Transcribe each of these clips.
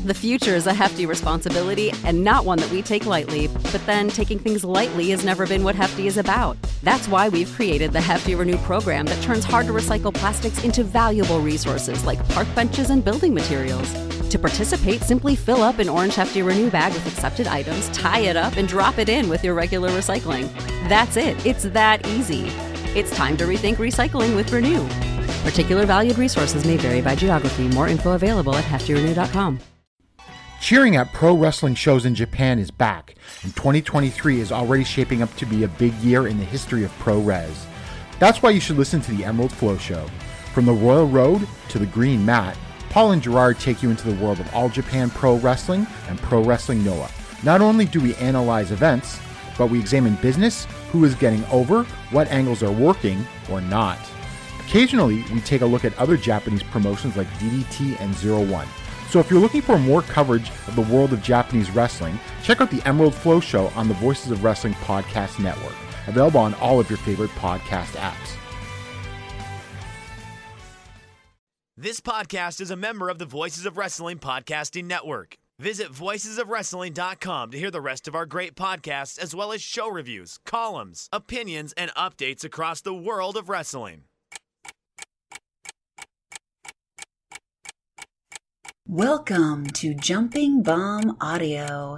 The future is a hefty responsibility and not one that we take lightly, but then taking things lightly has never been what Hefty is about. That's why we've created the Hefty Renew program that turns hard-to-recycle plastics into valuable resources like park benches and building materials. To participate, simply fill up an orange Hefty Renew bag with accepted items, tie it up, and drop it in with your regular recycling. That's it. It's that easy. It's time to rethink recycling with Renew. Particular valued resources may vary by geography. More info available at heftyrenew.com. Cheering at pro wrestling shows in Japan is back, and 2023 is already shaping up to be a big year in the history of pro res. That's why you should listen to the Emerald Flow Show. From the Royal Road to the Green Mat, Paul and Gerard take you into the world of All Japan Pro Wrestling and Pro Wrestling Noah. Not only do we analyze events, but we examine business, who is getting over, what angles are working or not. Occasionally, we take a look at other Japanese promotions like DDT and Zero One. So if you're looking for more coverage of the world of Japanese wrestling, check out the Emerald Flow Show on the Voices of Wrestling Podcast Network, available on all of your favorite podcast apps. This podcast is a member of the Voices of Wrestling Podcasting Network. Visit voicesofwrestling.com to hear the rest of our great podcasts, as well as show reviews, columns, opinions, and updates across the world of wrestling. Welcome to Jumping Bomb Audio.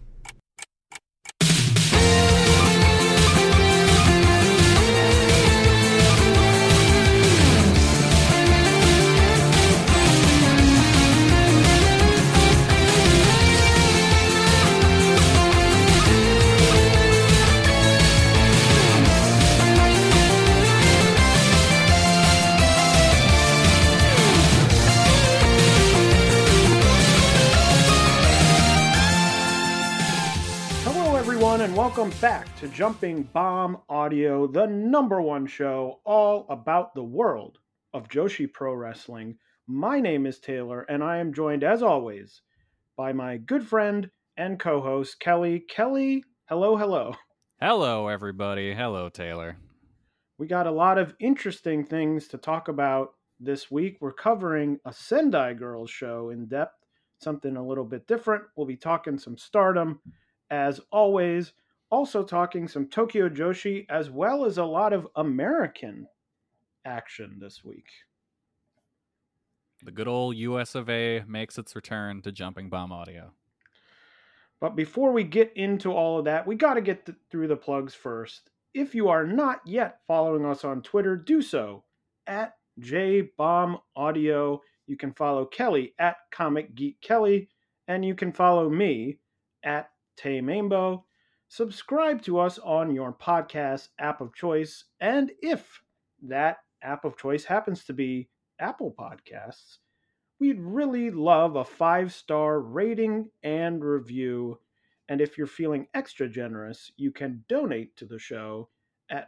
And welcome back to Jumping Bomb Audio, the #1 show all about the world of Joshi Pro Wrestling. My name is Taylor, and I am joined, as always, by my good friend and co-host, Kelly. Kelly, hello, hello. Hello, everybody. Hello, Taylor. We got a lot of interesting things to talk about this week. We're covering a Sendai Girls show in depth, something a little bit different. We'll be talking some Stardom, as always, also talking some Tokyo Joshi, as well as a lot of American action this week. The good old US of A makes its return to Jumping Bomb Audio. But before we get into all of that, we got to get through the plugs first. If you are not yet following us on Twitter, do so at JBombAudio. You can follow Kelly at Comic Geek Kelly, and you can follow me at Tay Mambo. Subscribe to us on your podcast app of choice, and if that app of choice happens to be Apple Podcasts, we'd really love a 5-star rating and review. And if you're feeling extra generous, you can donate to the show at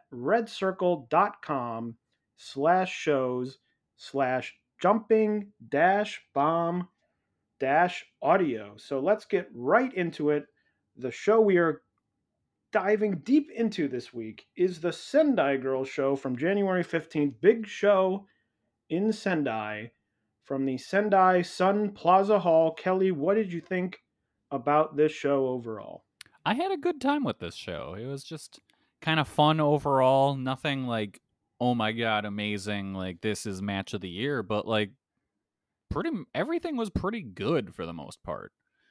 redcircle.com/shows/jumping-bomb-audio. So let's get right into it. The show we are diving deep into this week is the Sendai Girls show from January 15th. Big show in Sendai from the Sendai Sun Plaza Hall. Kelly, what did you think about this show overall? I had a good time with this show. It was just kind of fun overall. Nothing like, oh my god, amazing, like this is match of the year, but like everything was pretty good for the most part.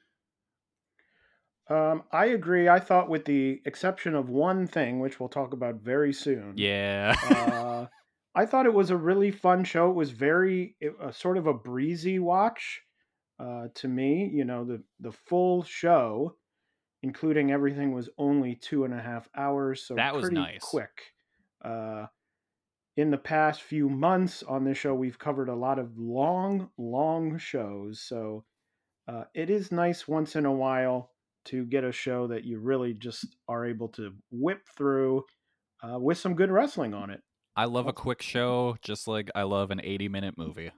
I agree. I thought, with the exception of one thing, which we'll talk about very soon. Yeah. I thought it was a really fun show. It was sort of a breezy watch to me. You know, the full show, including everything, was only 2.5 hours. So that was pretty nice. Quick. In the past few months on this show, we've covered a lot of long shows. So it is nice once in a while to get a show that you really just are able to whip through with some good wrestling on it. I love a quick show, just like I love an 80-minute movie.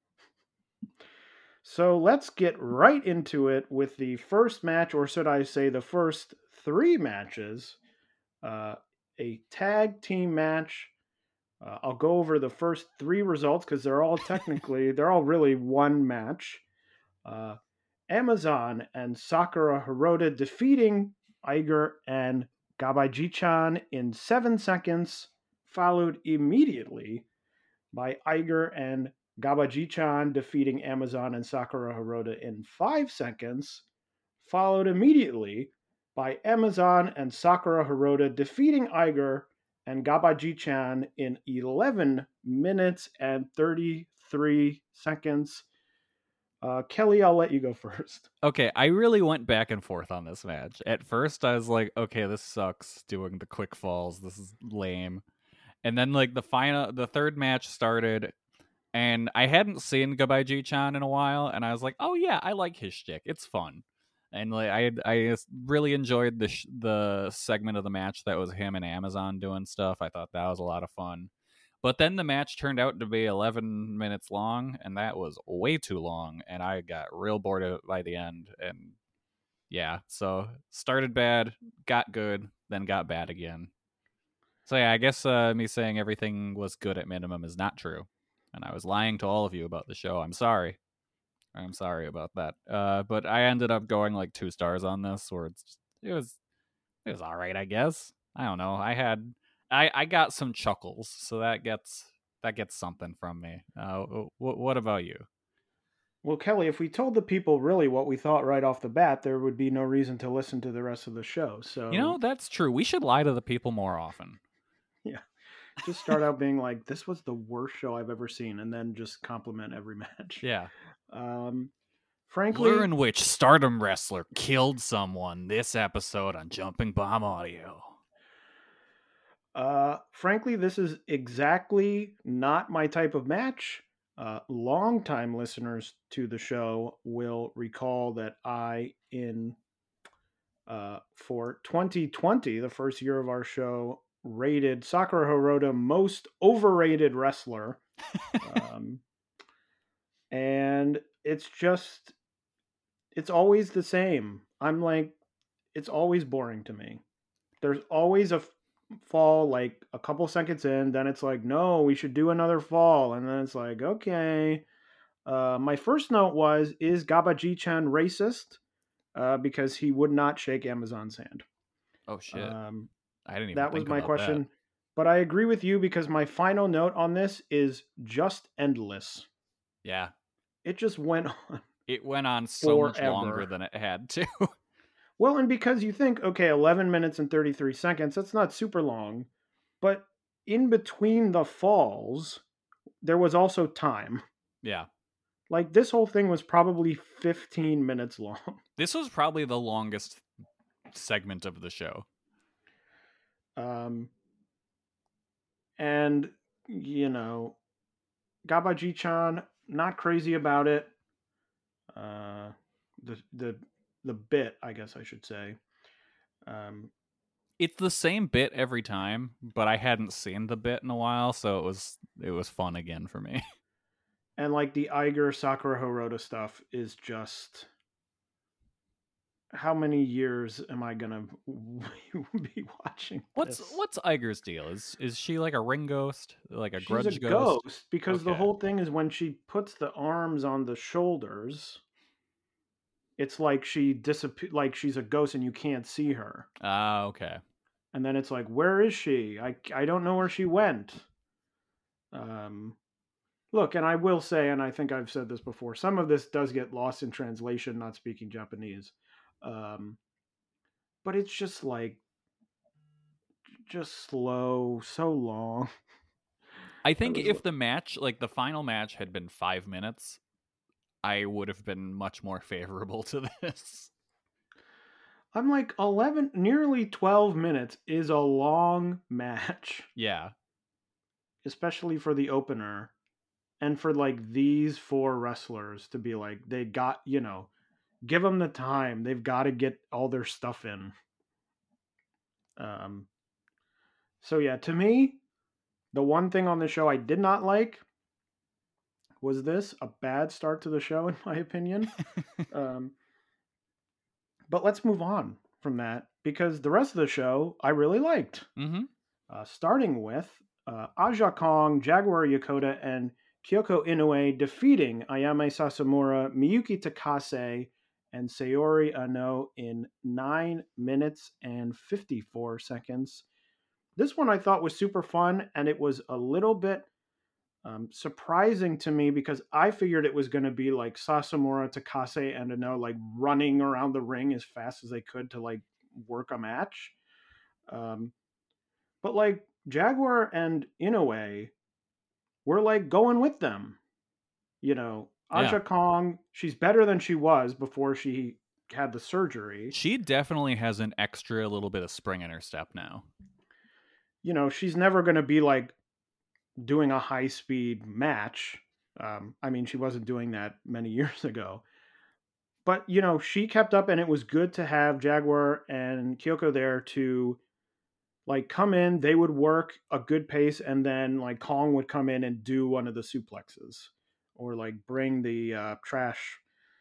So let's get right into it with the first match, or should I say the first 3 matches. A tag team match. I'll go over the first 3 results because they're all really one match. Amazon and Sakura Hirota defeating Iger and Gabaji-chan in 7 seconds, followed immediately by Iger and Gabaji-chan defeating Amazon and Sakura Hirota in 5 seconds, followed immediately by Amazon and Sakura Hirota defeating Iger and Gabaji-chan in 11 minutes and 33 seconds. Kelly, I'll let you go first. Okay, I really went back and forth on this match. At first, I was like, okay, this sucks, doing the quick falls. This is lame. And then, like, the third match started, and I hadn't seen Gabaji-chan in a while, and I was like, oh yeah, I like his shtick. It's fun. And like, I really enjoyed the segment of the match that was him and Amazon doing stuff. I thought that was a lot of fun. But then the match turned out to be 11 minutes long, and that was way too long, and I got real bored of it by the end. And yeah, so started bad, got good, then got bad again. So yeah, I guess me saying everything was good at minimum is not true, and I was lying to all of you about the show. I'm sorry. I'm sorry about that. But I ended up going like 2 stars on this, or it was all right, I guess. I don't know. I got some chuckles, so that gets something from me. What about you? Well, Kelly, if we told the people really what we thought right off the bat, there would be no reason to listen to the rest of the show. So You know, that's true. We should lie to the people more often. Yeah. Just start out being like, this was the worst show I've ever seen, and then just compliment every match. Yeah. Frankly, Learn which Stardom wrestler killed someone this episode on Jumping Bomb Audio. Frankly, this is exactly not my type of match. Longtime listeners to the show will recall that for 2020, the first year of our show, rated Sakura Hirota most overrated wrestler. And it's always the same. I'm like, it's always boring to me. There's always a fall like a couple seconds in, then it's like, no, we should do another fall, and then it's like, okay. My first note was, is Gabaji-chan racist? Because he would not shake Amazon's hand. Oh shit. I didn't even that think was my about question. that. But I agree with you, because my final note on this is just endless. Yeah. It just went on. It went on so much forever. longer than it had to. Well, and because you think, okay, 11 minutes and 33 seconds, that's not super long. But in between the falls, there was also time. Yeah. Like, this whole thing was probably 15 minutes long. This was probably the longest segment of the show. And, you know, Gabaji-chan, not crazy about it. The bit, I guess I should say. It's the same bit every time, but I hadn't seen the bit in a while, so it was fun again for me. And like the Iger Sakura Hirota stuff is just, how many years am I gonna be watching What's Iger's deal? Is she like a ring ghost, like a grudge She's a ghost? because the Okay. whole thing is when she puts the arms on the shoulders, it's like she disappears, like she's a ghost and you can't see her. Ah, okay. And then it's like, where is she? I don't know where she went. Look, and I will say, and I think I've said this before, some of this does get lost in translation, not speaking Japanese. But it's just like, just slow, so long. I think if the match, like the final match, had been 5 minutes, I would have been much more favorable to this. I'm like, nearly 12 minutes is a long match. Yeah. Especially for the opener. And for like these 4 wrestlers to be like, they got, you know, give them the time. They've got to get all their stuff in. So yeah, to me, the one thing on the show I did not like was this, a bad start to the show, in my opinion. But let's move on from that, because the rest of the show I really liked. Mm-hmm. Starting with Aja Kong, Jaguar Yokota, and Kyoko Inoue defeating Ayame Sasamura, Miyuki Takase, and Saori Ano in 9 minutes and 54 seconds. This one I thought was super fun, and it was a little bit surprising to me because I figured it was going to be like Sasamura, Takase, and Ano like running around the ring as fast as they could to like work a match. But like Jaguar and Inoue were like going with them. You know, Aja Kong, she's better than she was before she had the surgery. She definitely has an extra little bit of spring in her step now. You know, she's never going to be like doing a high-speed match. I mean, she wasn't doing that many years ago. But, you know, she kept up, and it was good to have Jaguar and Kyoko there to, like, come in. They would work a good pace, and then, like, Kong would come in and do one of the suplexes. Or, like, bring the trash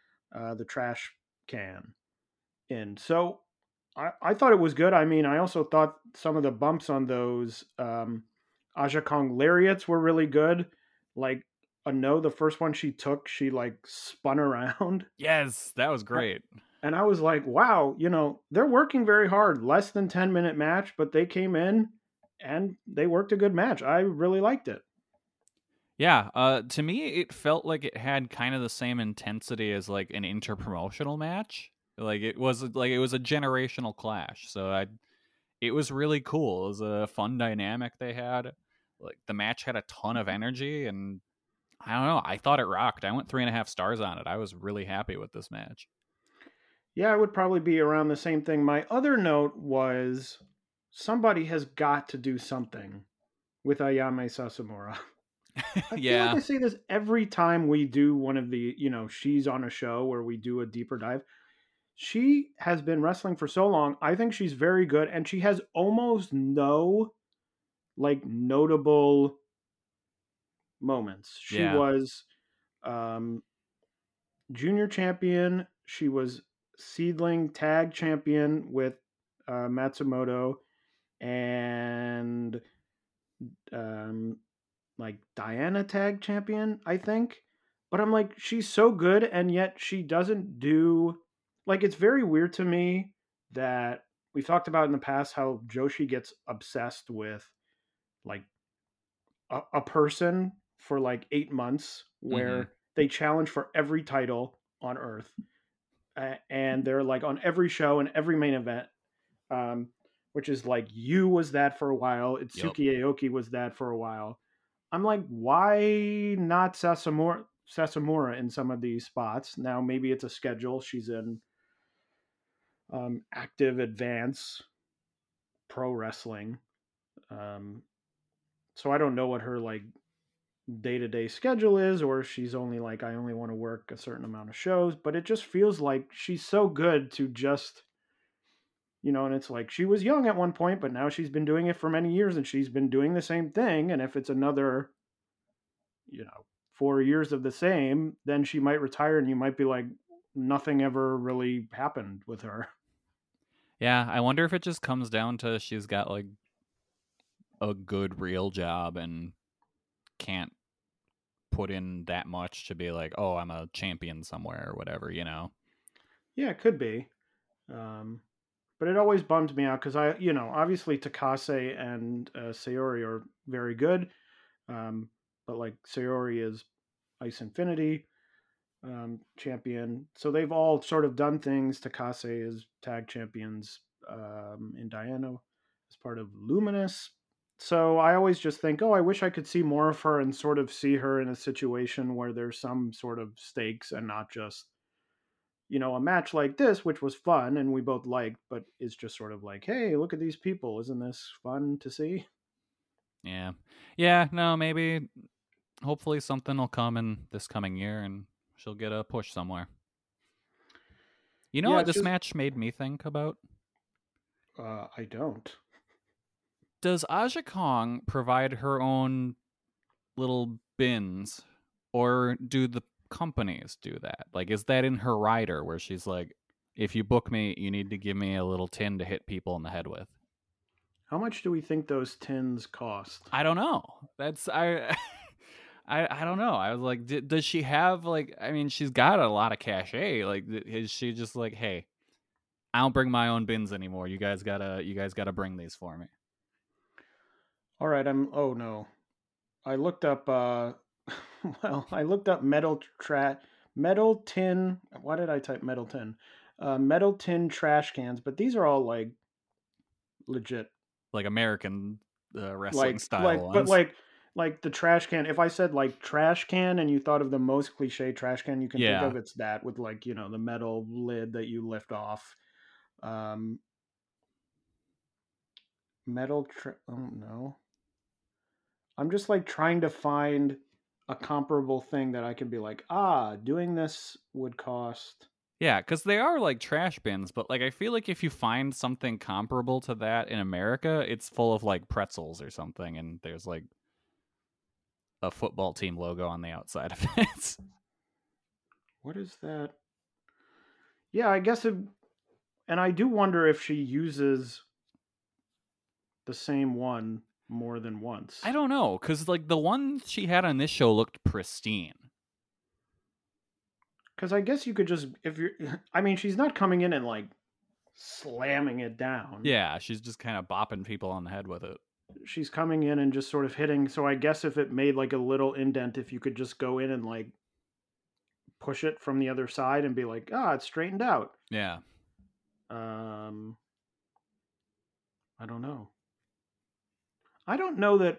can in. So, I thought it was good. I mean, I also thought some of the bumps on those Aja Kong lariats were really good. Like, Ano, the first one she took, she like spun around. Yes, that was great. And I was like, wow, you know, they're working very hard. Less than 10-minute match, but they came in and they worked a good match. I really liked it. Yeah, to me, it felt like it had kind of the same intensity as like an interpromotional match. Like it was a generational clash. So it was really cool. It was a fun dynamic they had. Like the match had a ton of energy, and I don't know. I thought it rocked. I went 3.5 stars on it. I was really happy with this match. Yeah, it would probably be around the same thing. My other note was somebody has got to do something with Ayame Sasamura. I feel like I say this every time we do one of the, you know, she's on a show where we do a deeper dive. She has been wrestling for so long. I think she's very good, and she has almost no like notable moments. She was junior champion. She was seedling tag champion with Matsumoto, and like Diana tag champion, I think. But I'm like, she's so good, and yet she doesn't do, like, it's very weird to me that we've talked about in the past how Joshi gets obsessed with like a person for like 8 months where they challenge for every title on Earth. And they're like on every show and every main event, which is like, Yu was that for a while. Itsuki Aoki was that for a while. I'm like, why not Sasamura in some of these spots? Now, maybe it's a schedule. She's in active advance pro wrestling. So I don't know what her like day-to-day schedule is, or she's only like, I only want to work a certain amount of shows, but it just feels like she's so good to just, you know, and it's like she was young at one point, but now she's been doing it for many years, and she's been doing the same thing. And if it's another, you know, 4 years of the same, then she might retire, and you might be like, nothing ever really happened with her. Yeah, I wonder if it just comes down to she's got like a good real job and can't put in that much to be like, oh, I'm a champion somewhere or whatever, you know? Yeah, it could be. But it always bums me out because I, you know, obviously Takase and Saori are very good. But like Saori is Ice Infinity champion. So they've all sort of done things. Takase is tag champions in Diana as part of Luminous. So I always just think, oh, I wish I could see more of her and sort of see her in a situation where there's some sort of stakes and not just, you know, a match like this, which was fun and we both liked, but it's just sort of like, hey, look at these people. Isn't this fun to see? Yeah. Yeah, no, maybe, hopefully something will come in this coming year and she'll get a push somewhere. You know what this match made me think about? I don't. Does Aja Kong provide her own little bins, or do the companies do that? Like, is that in her rider where she's like, if you book me, you need to give me a little tin to hit people in the head with? How much do we think those tins cost? I don't know. I don't know. I was like, does she have like? I mean, she's got a lot of cachet. Like, is she just like, hey, I don't bring my own bins anymore. You guys gotta bring these for me. All right, oh no. I looked up I looked up metal tin. Why did I type metal tin? Metal tin trash cans, but these are all like legit, like American wrestling style ones. But like the trash can. If I said like trash can and you thought of the most cliche trash can you can think of, it's that with like, you know, the metal lid that you lift off. Oh no. I'm just like trying to find a comparable thing that I can be like, doing this would cost. Yeah, because they are like trash bins, but like I feel like if you find something comparable to that in America, it's full of like pretzels or something, and there's like a football team logo on the outside of it. What is that? Yeah, I guess it. And I do wonder if she uses the same one more than once. I don't know, because like the one she had on this show looked pristine. Because I guess you could just, if you're, I mean, she's not coming in and like slamming it down. Yeah, she's just kind of bopping people on the head with it. She's coming in and just sort of hitting. So I guess if it made like a little indent, if you could just go in and like push it from the other side and be like, it's straightened out. Yeah. I don't know. I don't know that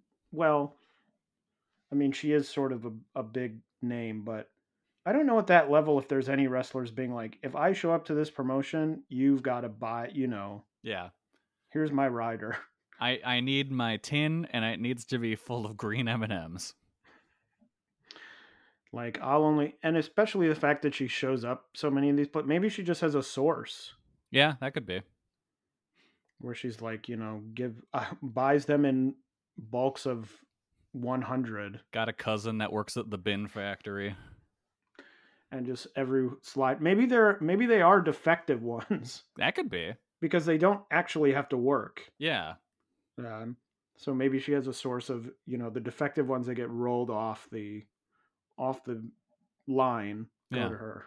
I mean, she is sort of a big name, but I don't know at that level if there's any wrestlers being like, if I show up to this promotion, you've got to buy, you know. Yeah. Here's my rider. I need my tin, and it needs to be full of green M&Ms. Like, and especially the fact that she shows up so many of these, but maybe she just has a source. Yeah, that could be. Where she's like, you know, buys them in bulks of 100. Got a cousin that works at the bin factory. And just every slide. Maybe they are defective ones. That could be. Because they don't actually have to work. Yeah. So maybe she has a source of, you know, the defective ones that get rolled off the line go to her.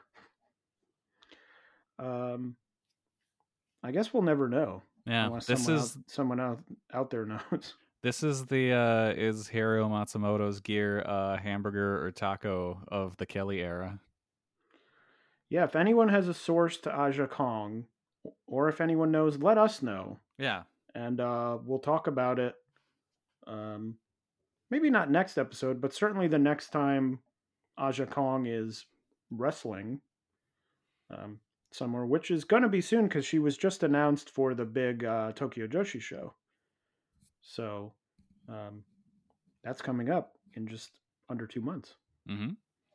I guess we'll never know. Yeah, unless someone out there knows. This is the is Hiro Matsumoto's gear hamburger or taco of the Kelly era. Yeah, if anyone has a source to Aja Kong, or if anyone knows, let us know. Yeah. And we'll talk about it. Maybe not next episode, but certainly the next time Aja Kong is wrestling somewhere, which is going to be soon because she was just announced for the big Tokyo Joshi show. So that's coming up in just under 2 months. Mm-hmm.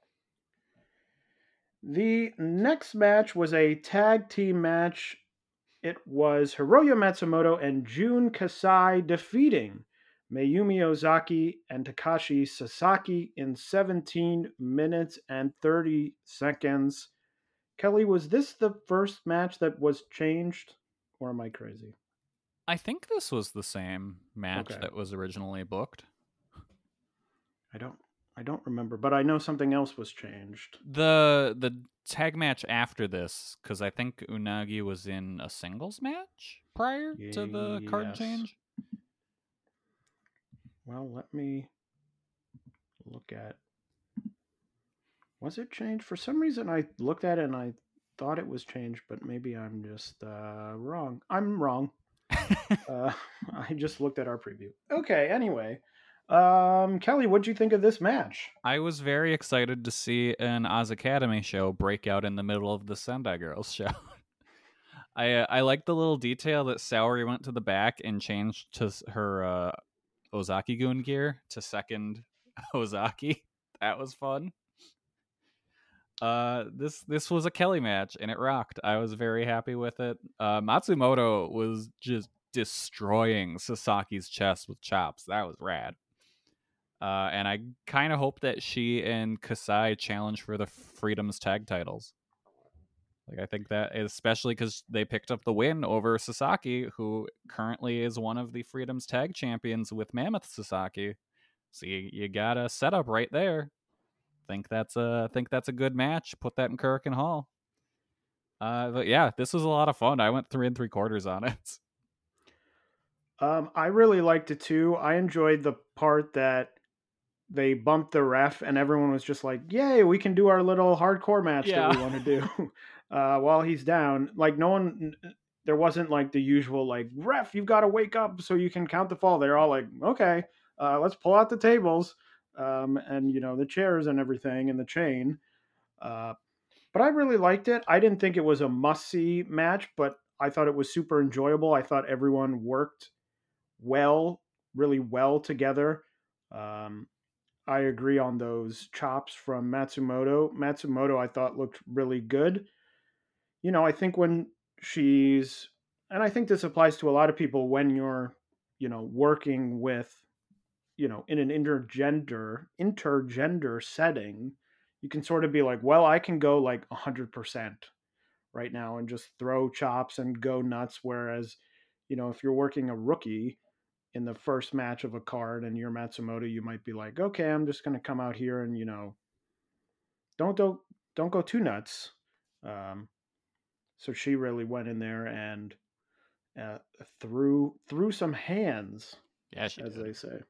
The next match was a tag team match. It was Hiroyo Matsumoto and Jun Kasai defeating Mayumi Ozaki and Takashi Sasaki in 17 minutes and 30 seconds. Kelly, was this the first match that was changed, or am I crazy? I think this was the same match that was originally booked. I don't remember, but I know something else was changed. The tag match after this, because I think Unagi was in a singles match prior to the card change. Well, let me look at... Was it changed? For some reason, I looked at it and I thought it was changed, but maybe I'm just wrong. I'm wrong. I just looked at our preview. Okay, anyway. Kelly, what'd you think of this match? I was very excited to see an Oz Academy show break out in the middle of the Sendai Girls show. I like the little detail that Saori went to the back and changed to her Ozaki-gun gear to second Ozaki. That was fun. This was a Kelly match and it rocked. I was very happy with it. Matsumoto was just destroying Sasaki's chest with chops. That was rad. And I kind of hope that she and Kasai challenge for the Freedom's tag titles. Like, I think that, especially because they picked up the win over Sasaki, who currently is one of the Freedom's tag champions with Mammoth Sasaki. So you got a setup right there. Think that's a good match. Put that in Korakuen Hall. But yeah, this was a lot of fun. I went 3 3/4 on it. I really liked it too. I enjoyed the part that they bumped the ref and everyone was just like, yay, we can do our little hardcore match that we want to do while he's down. Like there wasn't like the usual like, ref, you've got to wake up so you can count the fall. They're all like, okay, let's pull out the tables and, the chairs and everything and the chain. But I really liked it. I didn't think it was a must-see match, but I thought it was super enjoyable. I thought everyone worked really well together. I agree on those chops from Matsumoto. Matsumoto, I thought, looked really good. I think when and I think this applies to a lot of people when you're, working with, in an intergender setting, you can sort of be like, well, I can go like 100% right now and just throw chops and go nuts. Whereas, if you're working a rookie in the first match of a card and you're Matsumoto, you might be like, okay, I'm just going to come out here and, don't go too nuts. So she really went in there and threw some hands, as they say.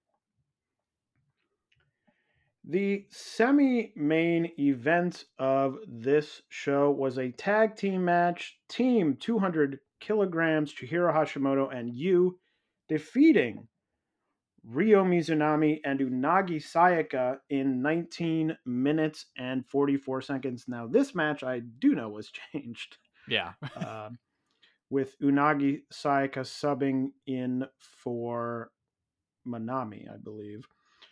The semi-main event of this show was a tag team match. Team 200 kilograms, Chihiro Hashimoto and Yu, defeating Ryo Mizunami and Unagi Sayaka in 19 minutes and 44 seconds. Now, this match I do know was changed. Yeah. With Unagi Sayaka subbing in for Manami, I believe.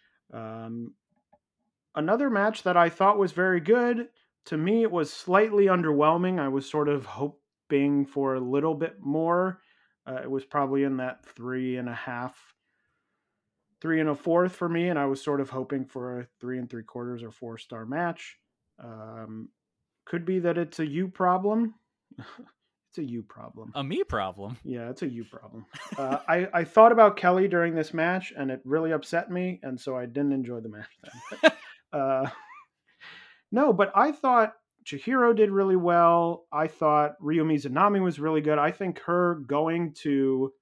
Another match that I thought was very good. To me, it was slightly underwhelming. I was sort of hoping for a little bit more. It was probably in that 3.5, 3 1/4 for me, and I was sort of hoping for a 3 3/4 or 4-star match. Could be that it's a you problem. It's a you problem. A me problem. Yeah, it's a you problem. I thought about Kelly during this match, and it really upset me, and so I didn't enjoy the match then. No, but I thought Chihiro did really well. I thought Ryo Mizunami was really good. I think her going to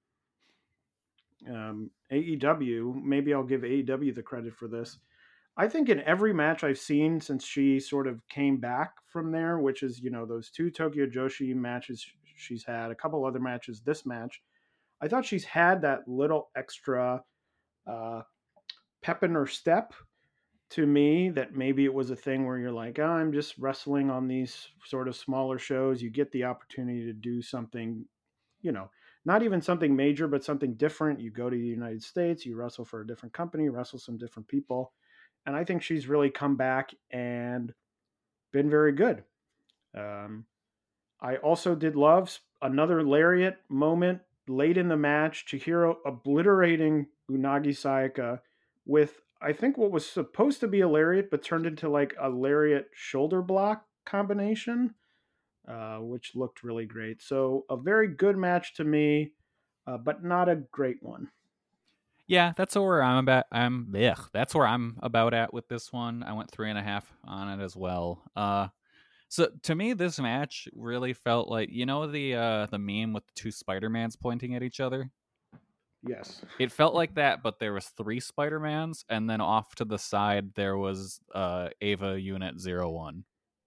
AEW, maybe I'll give AEW the credit for this. I think in every match I've seen since she sort of came back from there, which is, those 2 Tokyo Joshi matches she's had, a couple other matches, this match, I thought she's had that little extra pep in her step to me, that maybe it was a thing where you're like, I'm just wrestling on these sort of smaller shows. You get the opportunity to do something, not even something major, but something different. You go to the United States, you wrestle for a different company, wrestle some different people. And I think she's really come back and been very good. I also did love another lariat moment late in the match. Chihiro obliterating Unagi Sayaka with, I think, what was supposed to be a lariat, but turned into like a lariat shoulder block combination, which looked really great. So a very good match to me, but not a great one. Yeah, that's where I'm about. That's where I'm about at with this one. I went 3.5 on it as well. So to me, this match really felt like, the meme with the 2 Spider-Mans pointing at each other. Yes. It felt like that, but there was 3 Spider-Mans, and then off to the side there was Ava Unit 01.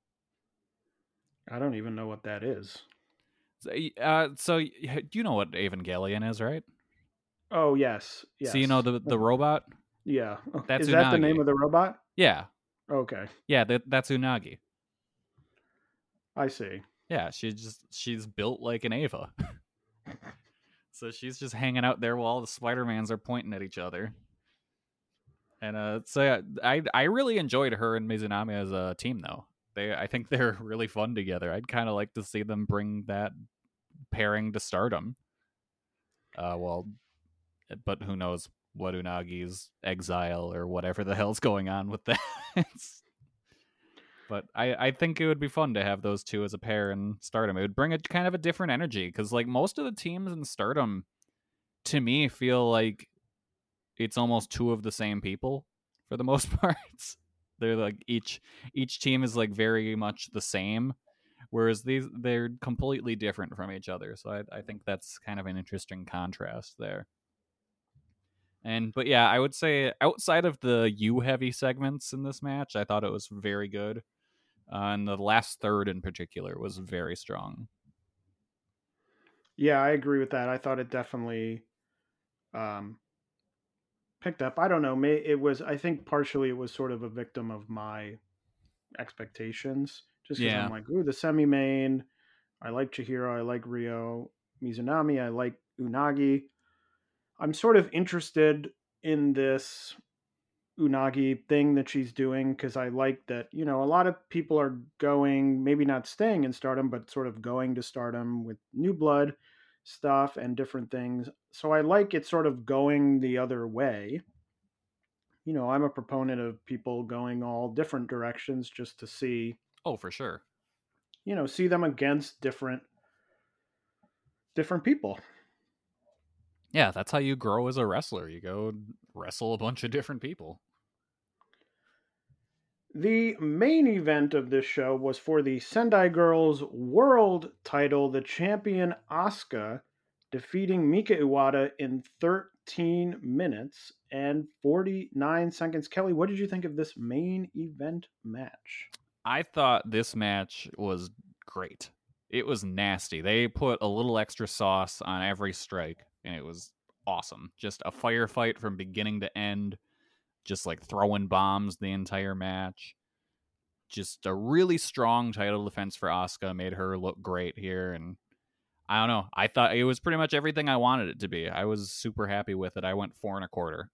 I don't even know what that is. So you know what Evangelion is, right? Oh, yes. So you know the robot? Yeah. That's Is Unagi. that the name of the robot? Yeah. Okay. Yeah, that's Unagi. I see. Yeah, she's built like an Ava. So she's just hanging out there while all the Spider-Mans are pointing at each other. And so yeah, I really enjoyed her and Mizunami as a team, though. I think they're really fun together. I'd kind of like to see them bring that pairing to Stardom. But who knows what Unagi's exile or whatever the hell's going on with that. But I think it would be fun to have those 2 as a pair in Stardom. It would bring a kind of a different energy, because like most of the teams in Stardom, to me, feel like it's almost two of the same people for the most part. They're like each team is like very much the same, whereas they're completely different from each other. So I think that's kind of an interesting contrast there. But yeah, I would say outside of the heavy segments in this match, I thought it was very good. And the last third in particular was very strong. Yeah, I agree with that. I thought it definitely picked up. I don't know. I think partially it was sort of a victim of my expectations. Just because I'm like, ooh, the semi-main. I like Chihiro. I like Ryo Mizunami. I like Unagi. I'm sort of interested in this Unagi thing that she's doing because I like that, a lot of people are going, maybe not staying in Stardom, but sort of going to Stardom with New Blood stuff and different things. So I like it sort of going the other way. I'm a proponent of people going all different directions just to see. Oh, for sure. See them against different people. Yeah, that's how you grow as a wrestler. You go wrestle a bunch of different people. The main event of this show was for the Sendai Girls World title, the champion Asuka defeating Mika Iwata in 13 minutes and 49 seconds. Kelly, what did you think of this main event match? I thought this match was great. It was nasty. They put a little extra sauce on every strike, and it was awesome. Just a firefight from beginning to end, just like throwing bombs the entire match. Just a really strong title defense for Asuka, made her look great here, and I don't know. I thought it was pretty much everything I wanted it to be. I was super happy with it. I went 4 1/4.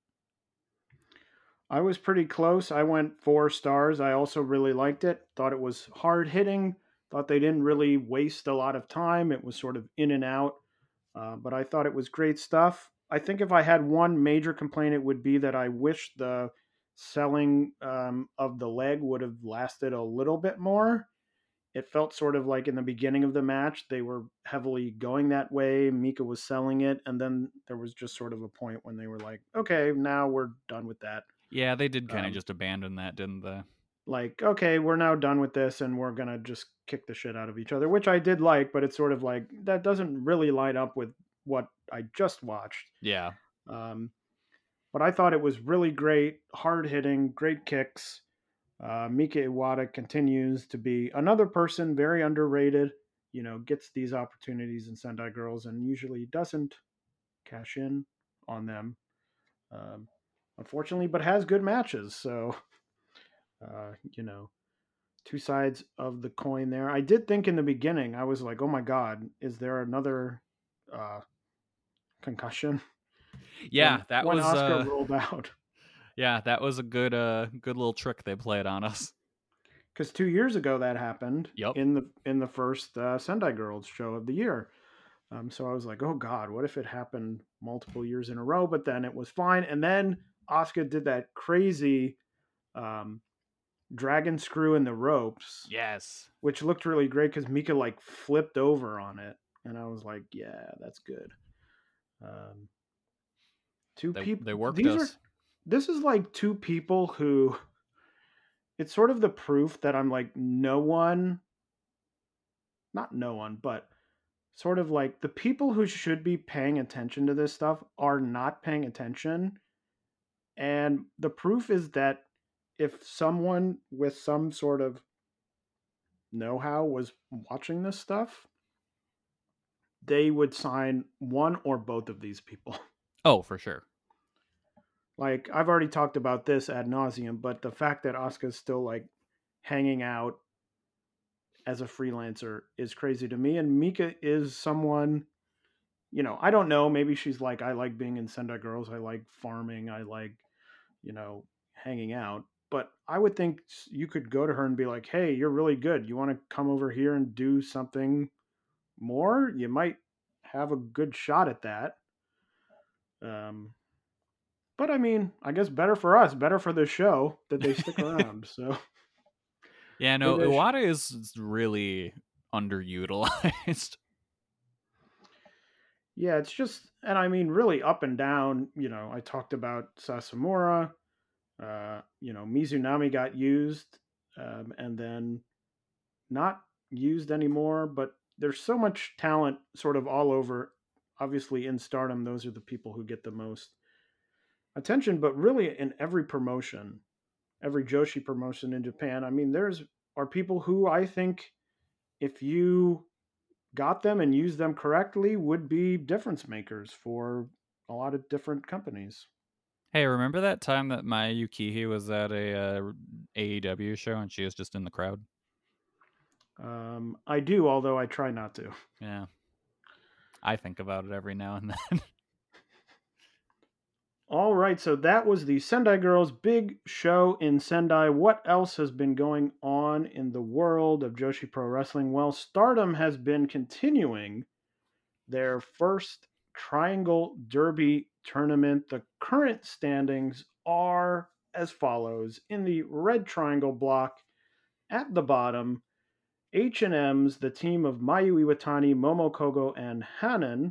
I was pretty close. I went 4 stars. I also really liked it. Thought it was hard hitting. Thought they didn't really waste a lot of time. It was sort of in and out. But I thought it was great stuff. I think if I had one major complaint, it would be that I wish the selling of the leg would have lasted a little bit more. It felt sort of like in the beginning of the match, they were heavily going that way. Mika was selling it. And then there was just sort of a point when they were like, okay, now we're done with that. Yeah, they did kind of just abandon that, didn't they? Like, okay, we're now done with this and we're going to just kick the shit out of each other, which I did like, but it's sort of like, that doesn't really line up with what I just watched. Yeah. But I thought it was really great, hard hitting, great kicks. Mika Iwata continues to be another person, very underrated, gets these opportunities in Sendai Girls and usually doesn't cash in on them, unfortunately, but has good matches. So, two sides of the coin there. I did think in the beginning, I was like, oh my God, is there another concussion? Yeah, when Asuka rolled out. Yeah, that was a good little trick they played on us. Because 2 years ago that happened. Yep. In the first Sendai Girls show of the year. So I was like, oh God, what if it happened multiple years in a row? But then it was fine. And then Asuka did that crazy dragon screw in the ropes. Yes. Which looked really great because Mika like flipped over on it. And I was like, yeah, that's good. They worked us. This is like two people who, it's sort of the proof that I'm like, not no one, but sort of like the people who should be paying attention to this stuff are not paying attention. And the proof is that if someone with some sort of know-how was watching this stuff, they would sign one or both of these people. Oh, for sure. Like, I've already talked about this ad nauseum, but the fact that Asuka's still like hanging out as a freelancer is crazy to me. And Mika is someone, I don't know, maybe she's like, I like being in Sendai Girls. I like farming. I like, hanging out. But I would think you could go to her and be like, hey, you're really good. You want to come over here and do something more? You might have a good shot at that. But I mean, I guess better for us, better for the show that they stick around. So, yeah, no, Iwata is really underutilized. Yeah, it's just And I mean, really up and down, I talked about Sasamura, Mizunami got used, and then not used anymore, but there's so much talent sort of all over. Obviously, in Stardom, those are the people who get the most attention, but really in every promotion, every Joshi promotion in Japan, I mean, are people who I think if you got them and used them correctly would be difference makers for a lot of different companies. Hey, remember that time that Maya Yukihi was at a AEW show and she was just in the crowd? I do, although I try not to. Yeah. I think about it every now and then. All right, so that was the Sendai Girls big show in Sendai. What else has been going on in the world of Joshi Pro Wrestling? Well, Stardom has been continuing their first Triangle Derby tournament. The current standings are as follows. In the red triangle block at the bottom, H&M's, the team of Mayu Iwatani, Momo Kogo, and Hanan.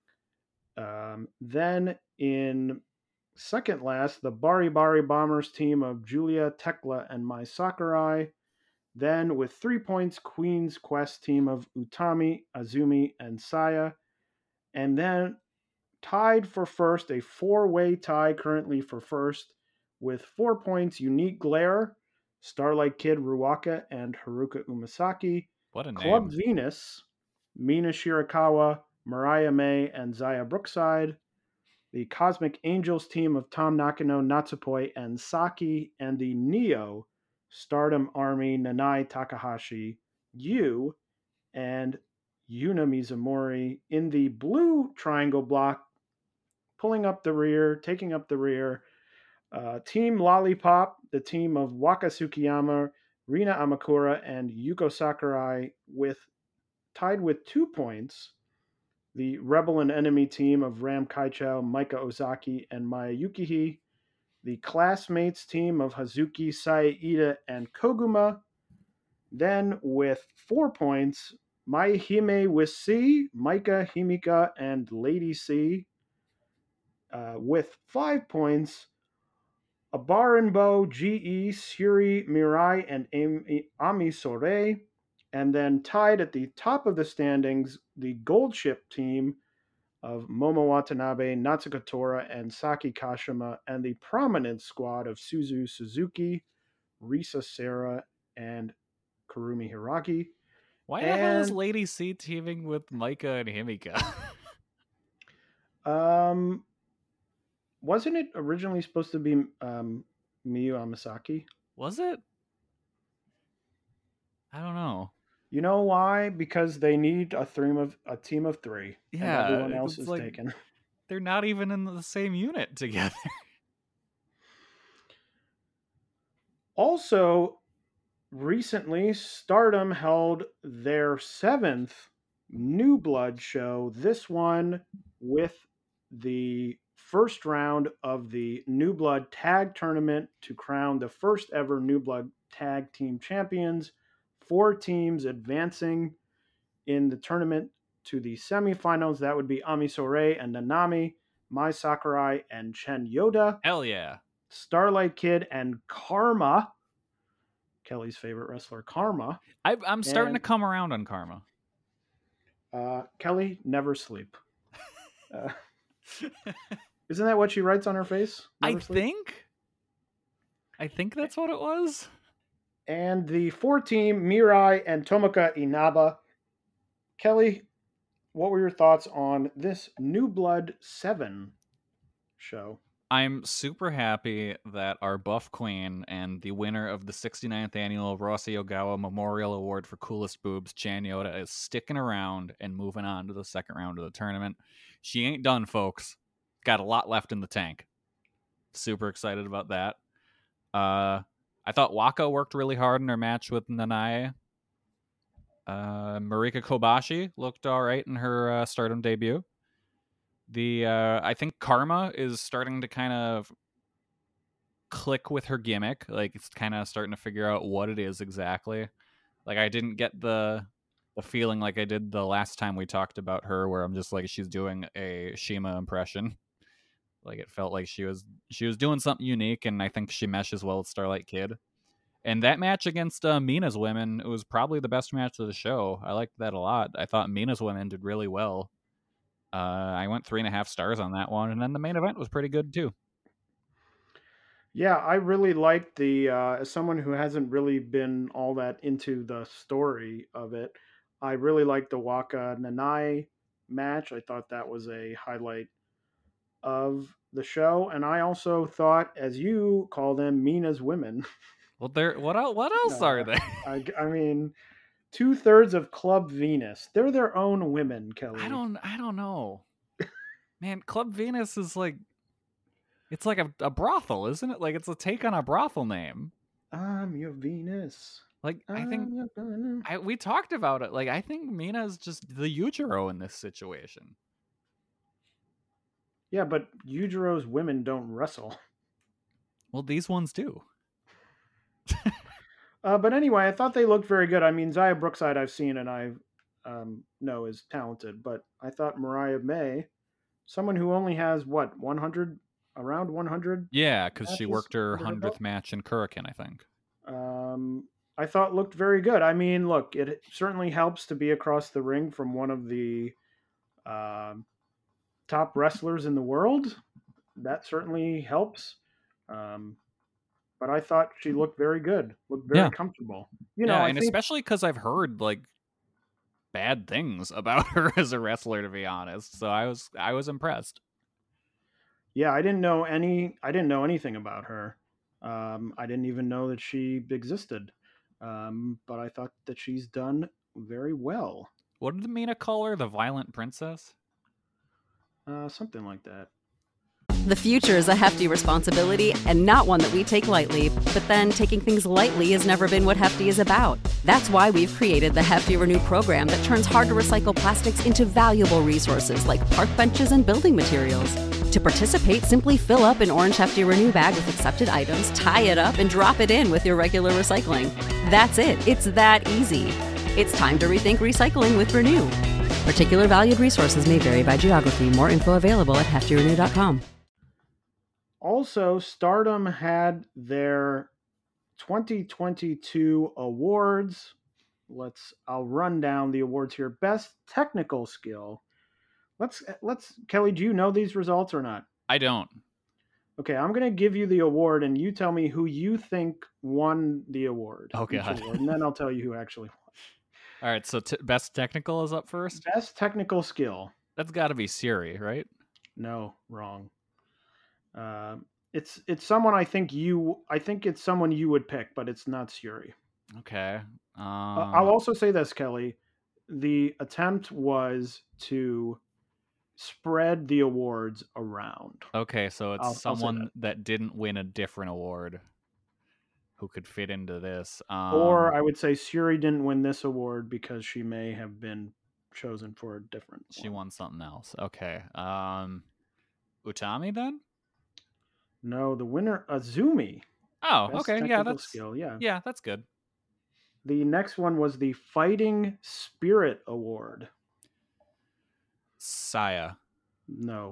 Then in second last, the Bari Bari Bombers team of Julia, Tekla, and Mai Sakurai. Then with 3 points, Queen's Quest team of Utami, Azumi, and Saya. And then tied for first, a four-way tie currently for first, with 4 points, Unique Glare, Starlight Kid Ruaka, and Haruka Umasaki. What a name. Club Venus, Mina Shirakawa, Mariah May, and Zaya Brookside. The Cosmic Angels team of Tom Nakano, Natsupoi, and Saki, and the Neo Stardom Army, Nanai Takahashi, Yu, and Yuna Mizumori in the blue triangle block, taking up the rear. Team Lollipop, the team of Waka Tsukiyama, Rina Amakura, and Yuko Sakurai, tied with 2 points. The Rebel and Enemy team of Ram Kaichou, Maika Ozaki, and Maya Yukihi. The Classmates team of Hazuki, Saida, and Koguma. Then with 4 points, Mai Hime with C, Maika, Himika, and Lady C. With 5 points, Abarenbo, GE, Suri, Mirai, and Ami Sore. And then tied at the top of the standings, the Gold Ship team of Momo Watanabe, Natsuko Tora, and Saki Kashima, and the Prominence squad of Suzu Suzuki, Risa Sera, and Kurumi Hiraki. Why the hell is Lady C teaming with Maika and Himika? Wasn't it originally supposed to be Miyu Amasaki? Was it? I don't know. You know why? Because they need a team of 3. Yeah, and everyone else is taken. They're not even in the same unit together. Also, recently, Stardom held their 7th New Blood show. This one with the first round of the New Blood Tag Tournament to crown the first ever New Blood Tag Team Champions. 4 teams advancing in the tournament to the semifinals. That would be Ami Sore and Nanami, Mai Sakurai and Chen Yoda. Hell yeah. Starlight Kid and Karma. Kelly's favorite wrestler, Karma. I'm starting to come around on Karma. Kelly, never sleep. Isn't that what she writes on her face? Never sleep? I think that's what it was. And the 4 team, Mirai and Tomoka Inaba. Kelly, what were your thoughts on this New Blood 7 show? I'm super happy that our buff queen and the winner of the 69th annual Rossi Ogawa Memorial Award for Coolest Boobs, Chan Yoda, is sticking around and moving on to the second round of the tournament. She ain't done, folks. Got a lot left in the tank. Super excited about that. I thought Waka worked really hard in her match with Nanae. Marika Kobashi looked all right in her Stardom debut. I think Karma is starting to kind of click with her gimmick. Like, it's kind of starting to figure out what it is exactly. Like, I didn't get the the feeling like I did the last time we talked about her, where I'm just like, she's doing a Shima impression. Like, it felt like she was doing something unique, and I think she meshes well with Starlight Kid. And that match against Mina's women, it was probably the best match of the show. I liked that a lot. I thought Mina's women did really well. I went 3.5 stars on that one, and then the main event was pretty good too. Yeah, I really liked the, as someone who hasn't really been all that into the story of it, I really liked the Waka Nanai match. I thought that was a highlight of the show. And I also thought, as you call them, Mina's women. Well, what else are they? I mean, 2/3 of Club Venus. They're their own women, Kelly. I don't know. Man, Club Venus is like, it's like a brothel, isn't it? Like, it's a take on a brothel name. I'm your Venus. Like, I think we talked about it. Like, I think Mina is just the Yujiro in this situation. Yeah, but Yujiro's women don't wrestle. Well, these ones do. But anyway, I thought they looked very good. I mean, Zaya Brookside I've seen and I know is talented, but I thought Mariah May, someone who only has, what, around 100? Yeah, because she worked her 100th match in Kurikan, I think. I thought looked very good. I mean, look, it certainly helps to be across the ring from one of the top wrestlers in the world. That certainly helps. But I thought she looked very good, looked very comfortable. And especially because I've heard like bad things about her as a wrestler, to be honest. So I was impressed. Yeah, I didn't know anything about her. I didn't even know that she existed. But I thought that she's done very well. What did Mina call her? The Violent Princess? Something like that. The future is a hefty responsibility and not one that we take lightly. But then taking things lightly has never been what Hefty is about. That's why we've created the Hefty Renew program that turns hard-to-recycle plastics into valuable resources like park benches and building materials. To participate, simply fill up an orange Hefty Renew bag with accepted items, tie it up, and drop it in with your regular recycling. That's it. It's that easy. It's time to rethink recycling with Renew. Particular valued resources may vary by geography. More info available at heftyrenew.com. Also, Stardom had their 2022 awards. I'll run down the awards here. Best technical skill. Let's Kelly, do you know these results or not? I don't. Okay, I'm going to give you the award and you tell me who you think won the award. Oh, God. And then I'll tell you who actually won. All right, so best technical is up first? Best technical skill. That's got to be Siri, right? No, wrong. It's someone I think it's someone you would pick, but it's not Suri. Okay. I'll also say this, Kelly. The attempt was to spread the awards around. Okay, so it's someone that didn't win a different award who could fit into this. Or I would say Suri didn't win this award because she may have been chosen for a different one. She won something else. Okay. Utami then? No, the winner, Azumi. Oh, Best okay. Yeah, that's skill. Yeah. Yeah, that's good. The next one was the Fighting Spirit Award. Saya. No.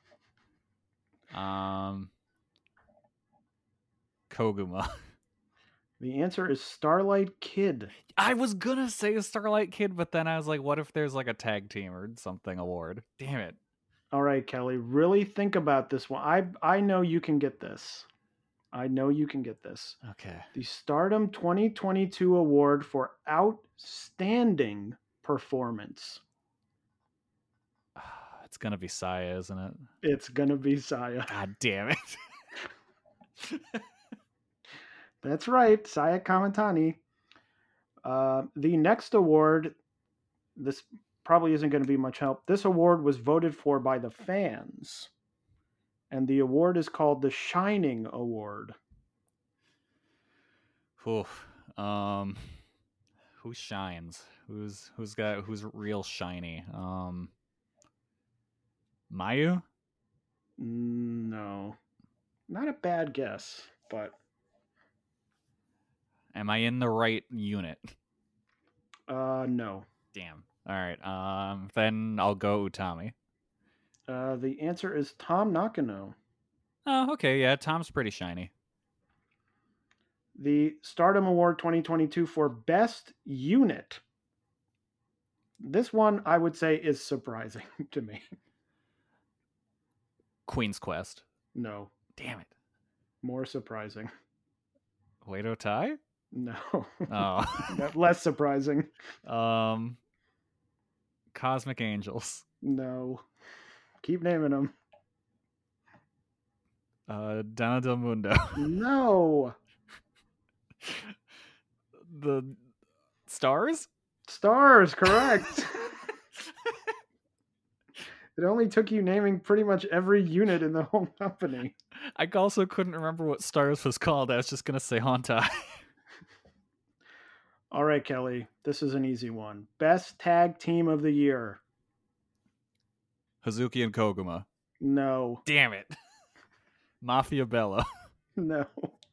Koguma. The answer is Starlight Kid. I was gonna say Starlight Kid, but then I was like, what if there's like a tag team or something award? Damn it. All right, Kelly, really think about this one. I know you can get this. I know you can get this. Okay. The Stardom 2022 award for outstanding performance. It's gonna be Saya, isn't it? It's gonna be Saya. God damn it. That's right, Saya Kamatani. The next award, this probably isn't going to be much help. This award was voted for by the fans. And the award is called the Shining Award. Oof. Who shines? Who's real shiny? Mayu? No. Not a bad guess, but am I in the right unit? No. Damn. All right. Then I'll go Utami. The answer is Tom Nakano. Oh, okay. Yeah, Tom's pretty shiny. The Stardom Award 2022 for Best Unit. This one, I would say, is surprising to me. Queen's Quest. No. Damn it. More surprising. Oedo Tai? No. Oh. Less surprising. Cosmic Angels. No. Keep naming them. Donna Del Mundo. No. The Stars? Stars, correct. It only took you naming pretty much every unit in the whole company. I also couldn't remember what Stars was called. I was just going to say Hontai. All right, Kelly. This is an easy one. Best Tag Team of the Year. Hazuki and Koguma. No. Damn it. Mafia Bella. No.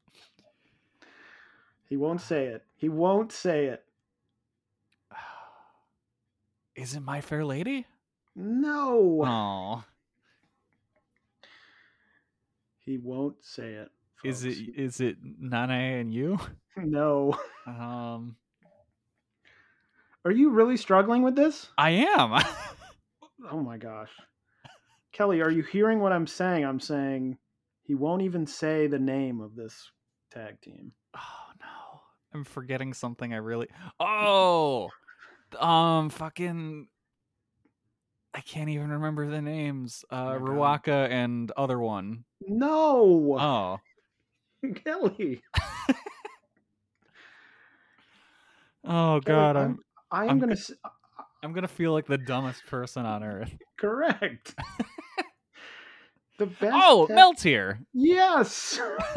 He won't say it. He won't say it. Is it My Fair Lady? No. Oh. He won't say it. Folks. Is it Nane and you? No. Are you really struggling with this? I am. Oh my gosh. Kelly, are you hearing what I'm saying? I'm saying he won't even say the name of this tag team. Oh no. I'm forgetting something I really... Oh! Fucking... I can't even remember the names. Ruaka and other one. No! Oh. Kelly. Oh God, I'm gonna feel like the dumbest person on earth. Correct. The best. Oh, Meltier. Yes.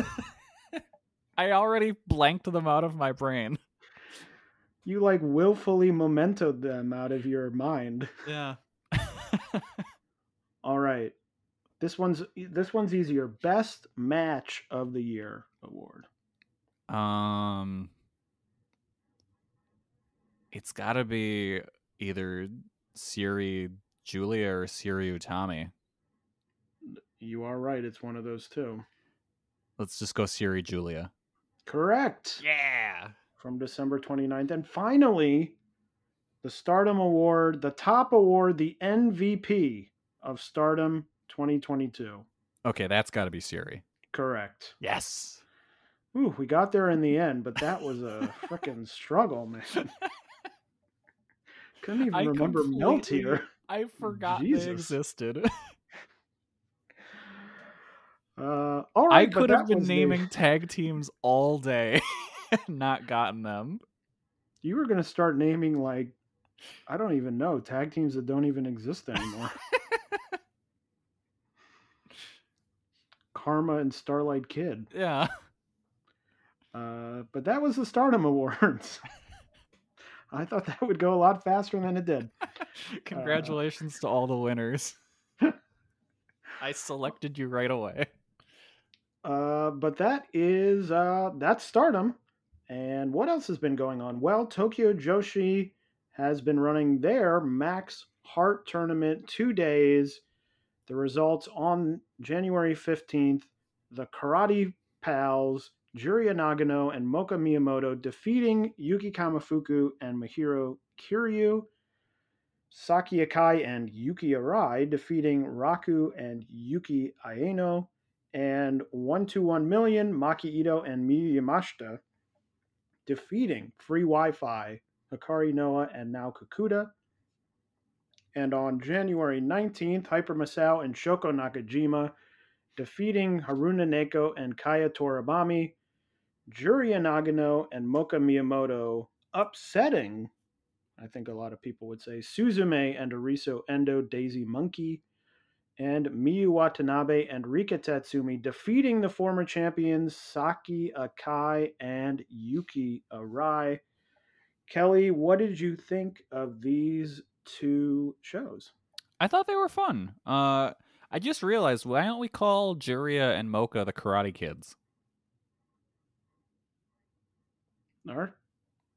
I already blanked them out of my brain. You like willfully mementoed them out of your mind. Yeah. All right. This one's easier. Best Match of the Year award. It's got to be either Syuri Julia or Syuri Utami. You are right. It's one of those two. Let's just go Syuri Julia. Correct. Yeah. From December 29th. And finally, the Stardom Award, the top award, the MVP of Stardom 2022. Okay, that's got to be Syuri. Correct. Yes. Ooh, we got there in the end, but that was a freaking struggle, man. Couldn't even remember Meltier. I forgot Jesus. they existed. All right, I could have been naming tag teams all day and not gotten them. You were going to start naming, like, I don't even know, tag teams that don't even exist anymore. Karma and Starlight Kid. Yeah. But that was the Stardom Awards. I thought that would go a lot faster than it did. Congratulations to all the winners. I selected you right away. But that's Stardom. And what else has been going on? Well, Tokyo Joshi has been running their Max Heart Tournament 2 days. The results on January 15th, the Karate Pals, Juria Nagano and Moka Miyamoto defeating Yuki Kamifuku and Mahiro Kiryu. Saki Akai and Yuki Arai defeating Raku and Yuki Aeno. And 121 Million, Maki Ito and Miyu Yamashita defeating Free Wi-Fi, Hikari Noa and Nao Kakuta. And on January 19th, Hyper Masao and Shoko Nakajima defeating Haruna Neko and Kaya Toribami. Juria Nagano and Moka Miyamoto upsetting, I think a lot of people would say, Suzume and Ariso Endo, Daisy Monkey. And Miyu Watanabe and Rika Tatsumi defeating the former champions Saki Akai and Yuki Arai. Kelly, what did you think of these two shows? I thought they were fun. I just realized, why don't we call Juria and Mocha the Karate Kids? All right.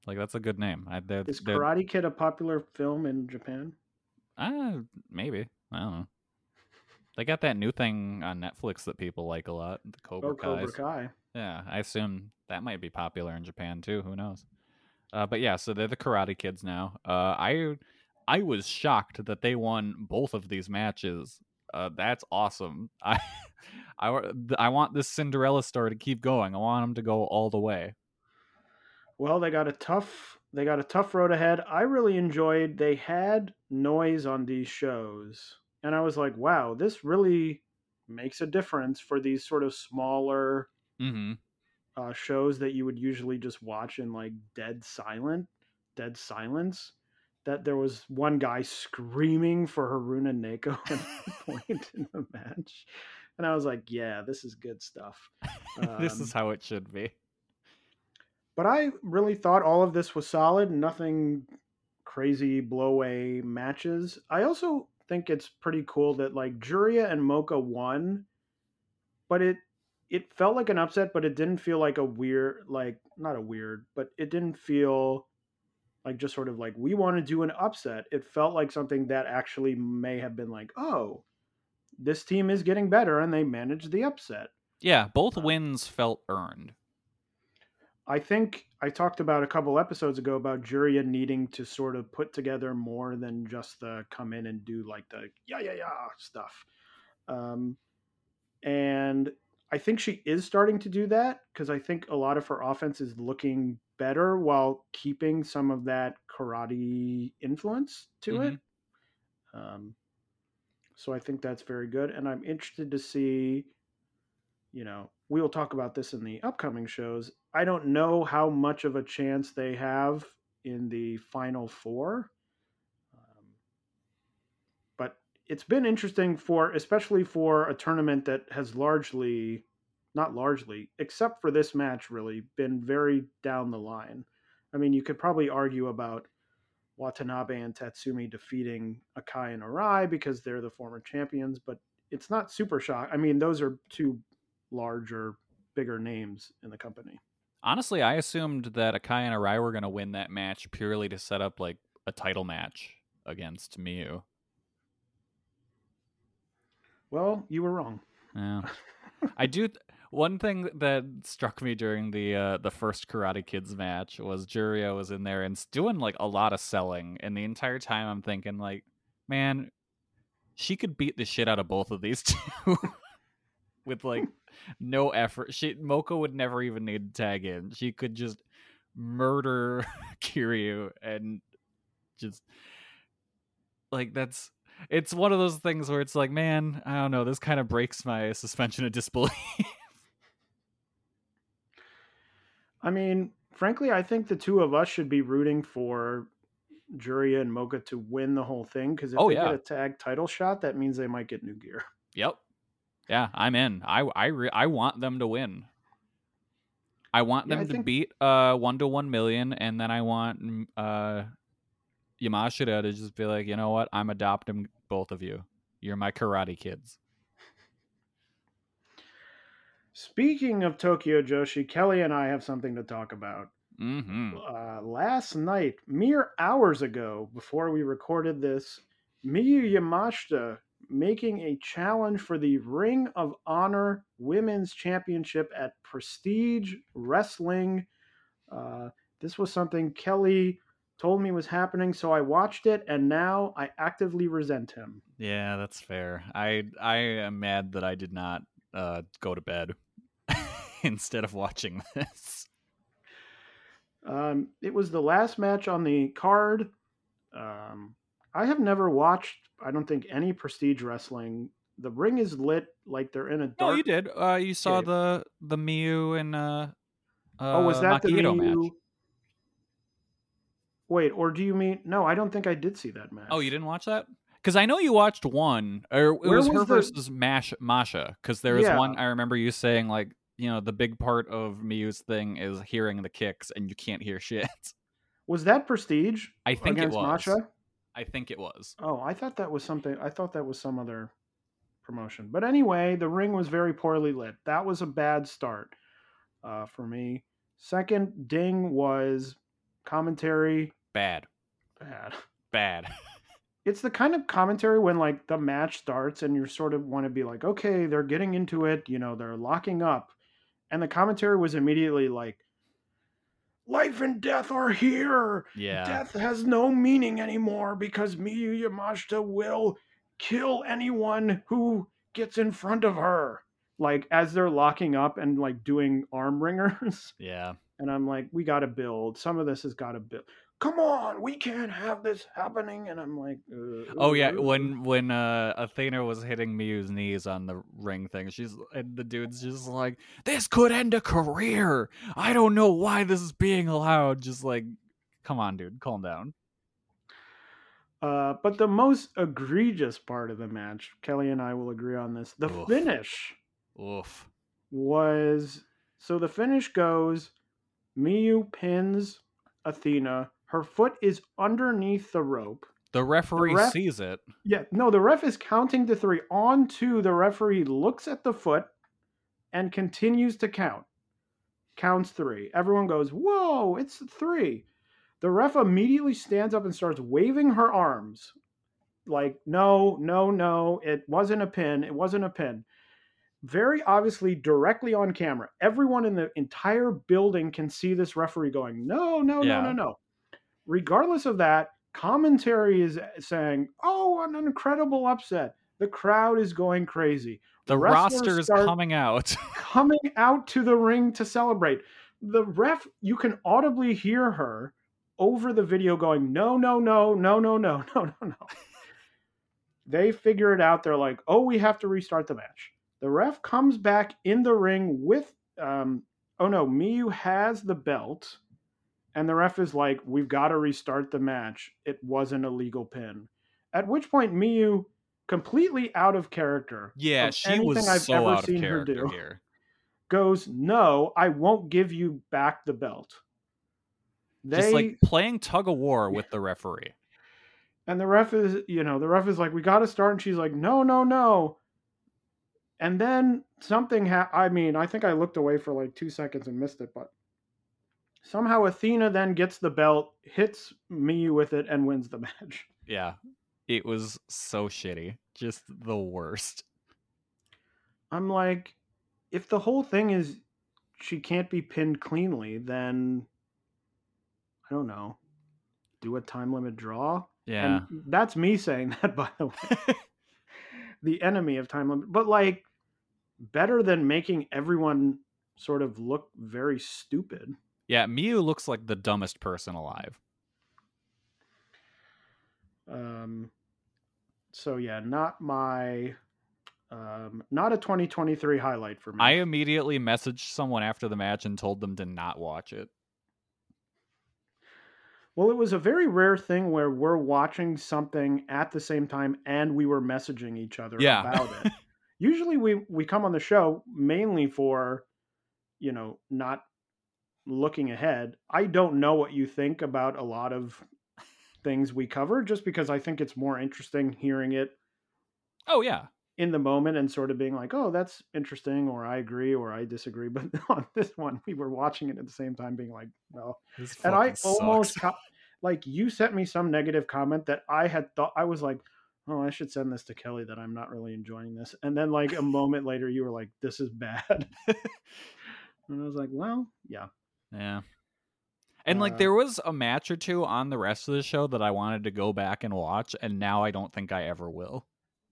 Like, that's a good name. Is Karate Kid a popular film in Japan? Maybe. I don't know. They got that new thing on Netflix that people like a lot, the Cobra Kai. Cobra Kai. Yeah, I assume that might be popular in Japan too. Who knows? But yeah, so they're the Karate Kids now. I was shocked that they won both of these matches. That's awesome. I want this Cinderella story to keep going. I want them to go all the way. Well, they got a tough road ahead. I really enjoyed. They had noise on these shows, and I was like, wow, this really makes a difference for these sort of smaller shows that you would usually just watch in like dead silence. That there was one guy screaming for Haruna Neko at one point in the match, and I was like, yeah, this is good stuff. This is how it should be. But I really thought all of this was solid. Nothing crazy blowaway matches. I also think it's pretty cool that like Juria and Mocha won, but it felt like an upset, but it didn't feel like a weird, like not a weird, but it didn't feel like just sort of like we want to do an upset. It felt like something that actually may have been like, oh, this team is getting better, and they managed the upset. Yeah, both wins felt earned. I think I talked about a couple episodes ago about Juria needing to sort of put together more than just the come in and do like the yeah stuff. And I think she is starting to do that because I think a lot of her offense is looking better while keeping some of that karate influence to it. So I think that's very good. And I'm interested to see, we will talk about this in the upcoming shows. I don't know how much of a chance they have in the Final Four. But it's been interesting especially for a tournament that has not largely, except for this match, really been very down the line. I mean, you could probably argue about Watanabe and Tatsumi defeating Akai and Arai because they're the former champions, but it's not super shock. I mean, those are two larger, bigger names in the company. Honestly, I assumed that Akai and Arai were going to win that match purely to set up like a title match against Miyu. Well, you were wrong. Yeah, I do. One thing that struck me during the first Karate Kids match was Juria was in there and doing like a lot of selling, and the entire time I'm thinking like, man, she could beat the shit out of both of these two with like no effort. Mocha would never even need to tag in. She could just murder Kiryu and just like it's one of those things where it's like, man, I don't know, this kind of breaks my suspension of disbelief. I mean, frankly, I think the two of us should be rooting for Juria and Mocha to win the whole thing because if they get a tag title shot, that means they might get new gear. Yep. Yeah, I'm in. I want them to win. I want them to beat 1 to 1 million, and then I want Yamashita to just be like, you know what? I'm adopting both of you. You're my Karate Kids. Speaking of Tokyo Joshi, Kelly and I have something to talk about. Last night, mere hours ago, before we recorded this, Miyu Yamashita making a challenge for the Ring of Honor Women's Championship at Prestige Wrestling. This was something Kelly told me was happening, so I watched it, and now I actively resent him. Yeah, that's fair. I am mad that I did not go to bed instead of watching this. It was the last match on the card. I have never watched, I don't think, any Prestige Wrestling. The ring is lit like they're in a dark... Oh, you did. You saw the Miyu and was that Makito the Miyu match? Wait, or do you mean... No, I don't think I did see that match. Oh, you didn't watch that? Because I know you watched one, or it was her versus Masha, because there was one, I remember you saying, like, the big part of Miyu's thing is hearing the kicks, and you can't hear shit. Was that Prestige? I think it was. Masha? I think it was. Oh, I thought that was something. I thought that was some other promotion. But anyway, the ring was very poorly lit. That was a bad start for me. Second ding was commentary. Bad. It's the kind of commentary when like the match starts and you sort of want to be like, okay, they're getting into it, they're locking up. And the commentary was immediately like, life and death are here. Yeah. Death has no meaning anymore because Miyu Yamashita will kill anyone who gets in front of her. Like as they're locking up and like doing arm ringers. Yeah. And I'm like, we got to build. Some of this has got to build. Come on, we can't have this happening. And I'm like, oh yeah, when Athena was hitting Miyu's knees on the ring thing, and the dude's just like, this could end a career. I don't know why this is being allowed. Just like, come on, dude, calm down. But the most egregious part of the match, Kelly and I will agree on this. The finish was, so the finish goes, Miyu pins Athena. Her foot is underneath the rope. The referee sees it. Yeah, no, the ref is counting to 3. On 2, the referee looks at the foot and continues to count. Counts 3. Everyone goes, whoa, it's 3. The ref immediately stands up and starts waving her arms. Like, no, it wasn't a pin. It wasn't a pin. Very obviously, directly on camera. Everyone in the entire building can see this referee going, no. Regardless of that, commentary is saying, oh, an incredible upset. The crowd is going crazy. The roster is coming out. Coming out to the ring to celebrate. The ref, you can audibly hear her over the video going, no. They figure it out. They're like, oh, we have to restart the match. The ref comes back in the ring with, Miyu has the belt. And the ref is like, we've got to restart the match. It wasn't a legal pin. At which point, Miyu, completely out of character. Yeah, she was so out of character here. Goes, no, I won't give you back the belt. Just like playing tug of war with the referee. And the ref is like, we got to start. And she's like, no. And then something I think I looked away for like 2 seconds and missed it, but somehow Athena then gets the belt, hits Miyu with it, and wins the match. Yeah, it was so shitty. Just the worst. I'm like, if the whole thing is she can't be pinned cleanly, then, I don't know, do a time limit draw? Yeah. And that's me saying that, by the way. The enemy of time limit. But, like, better than making everyone sort of look very stupid. Yeah, Miyu looks like the dumbest person alive. So yeah, not a 2023 highlight for me. I immediately messaged someone after the match and told them to not watch it. Well, it was a very rare thing where we're watching something at the same time and we were messaging each other about it. Usually we come on the show mainly for, not looking ahead. I don't know what you think about a lot of things we cover, just because I think it's more interesting hearing it. Oh yeah, in the moment and sort of being like, oh, that's interesting, or I agree, or I disagree. But on this one, we were watching it at the same time, being like, no. And I almost like, you sent me some negative comment that I had thought, I was like, oh, I should send this to Kelly that I'm not really enjoying this. And then like a moment later, you were like, this is bad. And I was like, well, yeah. Yeah. And like there was a match or two on the rest of the show that I wanted to go back and watch, and now I don't think I ever will.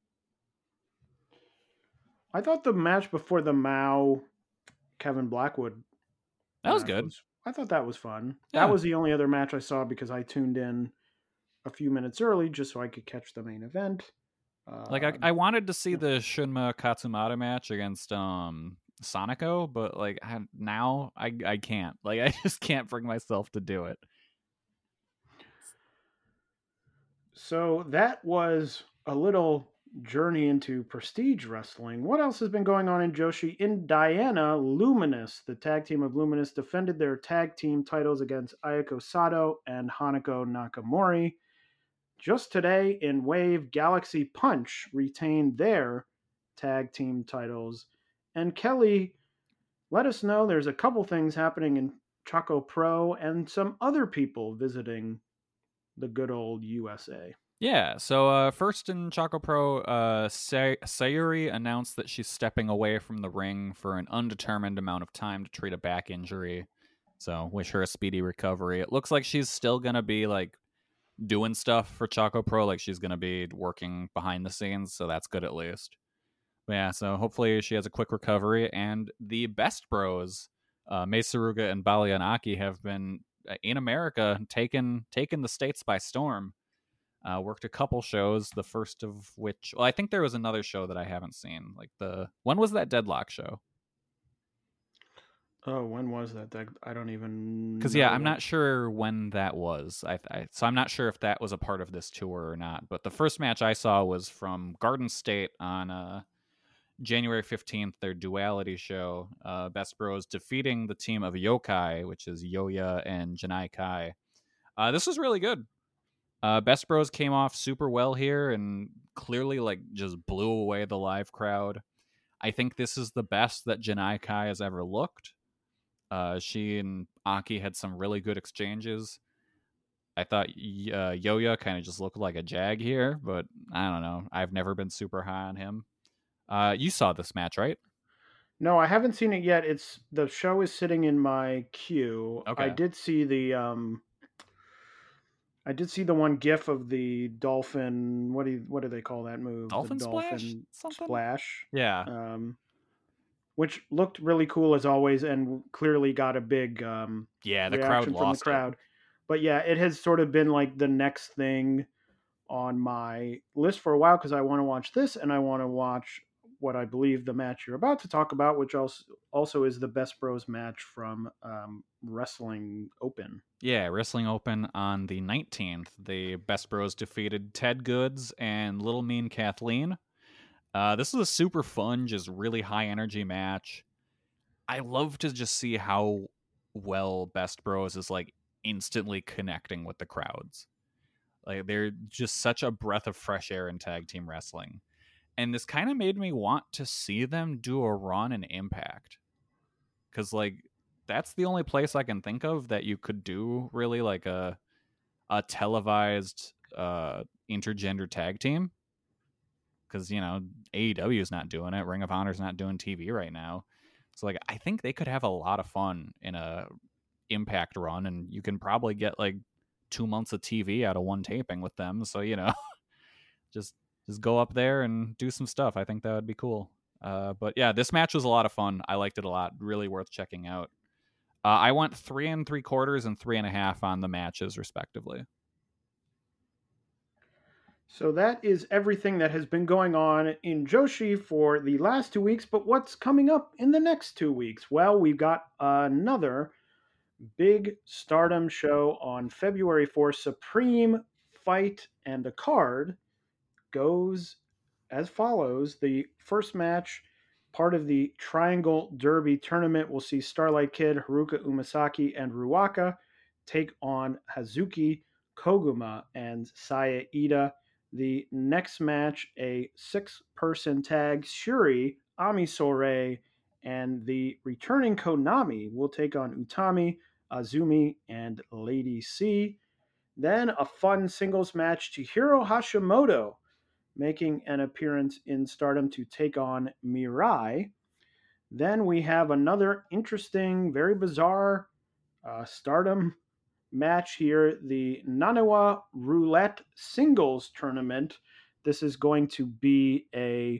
I thought the match before the Mao Kevin Blackwood, that was good. I thought that was fun. Yeah. That was the only other match I saw because I tuned in a few minutes early just so I could catch the main event. Like I wanted to see the Shunma Katsumata match against Sonico, but like now I can't. Like I just can't bring myself to do it. So that was a little journey into Prestige Wrestling. What else has been going on in Joshi? In Diana, Luminous, the tag team of Luminous, defended their tag team titles against Ayako Sato and Hanako Nakamori. Just today in Wave, Galaxy Punch retained their tag team titles. And Kelly, let us know, there's a couple things happening in Choco Pro and some other people visiting the good old USA. Yeah, so first in Choco Pro, Sayuri announced that she's stepping away from the ring for an undetermined amount of time to treat a back injury. So wish her a speedy recovery. It looks like she's still going to be like doing stuff for Choco Pro, like she's going to be working behind the scenes, so that's good at least. But yeah, so hopefully she has a quick recovery. And the Best Bros, Mei Suruga and Balianaki, have been in America, taken the States by storm. Worked a couple shows, the first of which, well, I think there was another show that I haven't seen. Like when was that Deadlock show? Oh, when was that? I don't even. Because yeah, I'm not sure when that was. So I'm not sure if that was a part of this tour or not. But the first match I saw was from Garden State on January 15th, their duality show. Best Bros defeating the team of Yokai, which is Yoya and Janai Kai. This was really good. Best Bros came off super well here and clearly like just blew away the live crowd. I think this is the best that Janai Kai has ever looked. She and Aki had some really good exchanges. I thought Yoya kind of just looked like a jag here, but I don't know. I've never been super high on him. You saw this match, right? No, I haven't seen it yet. The show is sitting in my queue. Okay. I did see the one GIF of the dolphin. What do they call that move? Dolphin the splash? Something? Splash. Yeah. Which looked really cool as always, and clearly got a big the reaction crowd from lost the crowd. it. But yeah, it has sort of been like the next thing on my list for a while because I want to watch this and I want to watch what I believe the match you're about to talk about, which also is the Best Bros match from Wrestling Open. Yeah, Wrestling Open on the 19th. The Best Bros defeated Ted Goods and Little Mean Kathleen. This is a super fun, just really high energy match. I love to just see how well Best Bros is like instantly connecting with the crowds. Like they're just such a breath of fresh air in tag team wrestling. And this kind of made me want to see them do a run in Impact. Because like that's the only place I can think of that you could do really like a televised intergender tag team. Because, you know, AEW is not doing it. Ring of Honor is not doing TV right now. So, like, I think they could have a lot of fun in a Impact run, and you can probably get, like, 2 months of TV out of one taping with them. So, you know, just go up there and do some stuff. I think that would be cool. But, yeah, this match was a lot of fun. I liked it a lot. Really worth checking out. I went 3 3/4 and 3.5 on the matches, respectively. So that is everything that has been going on in Joshi for the last 2 weeks. But what's coming up in the next 2 weeks? Well, we've got another big Stardom show on February 4th. Supreme Fight, and the card goes as follows. The first match, part of the Triangle Derby tournament, will see Starlight Kid, Haruka Umasaki, and Ruaka take on Hazuki, Koguma, and Saya Ida. The next match, a 6-person tag, Shuri, Ami Sourei, and the returning Konami will take on Utami, Azumi, and Lady C. Then a fun singles match, Chihiro Hashimoto making an appearance in Stardom to take on Mirai. Then we have another interesting, very bizarre Stardom match here, the Naniwa Roulette Singles Tournament. This is going to be a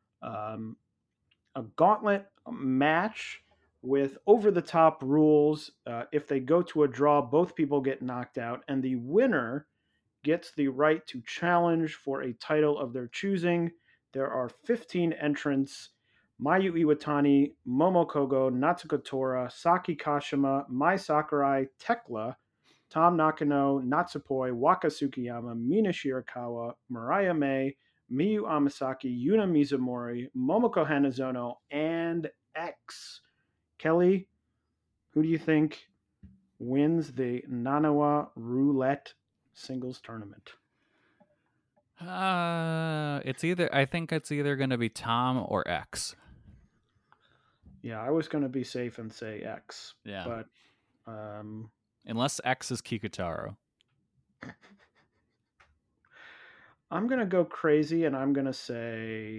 gauntlet match with over-the-top rules. If they go to a draw, both people get knocked out, and the winner gets the right to challenge for a title of their choosing. There are 15 entrants: Mayu Iwatani, Momo Kogo, Natsuko Tora, Saki Kashima, Mai Sakurai, Tekla, Tom Nakano, Natsupoi, Waka Tsukiyama, Mina Shirakawa, Mariah May, Miyu Amasaki, Yuna Mizumori, Momoko Hanazono, and X. Kelly, who do you think wins the Naniwa Roulette Singles Tournament? I think it's either going to be Tom or X. Yeah, I was going to be safe and say X. Yeah. But Unless X is Kikutaro. I'm going to go crazy and I'm going to say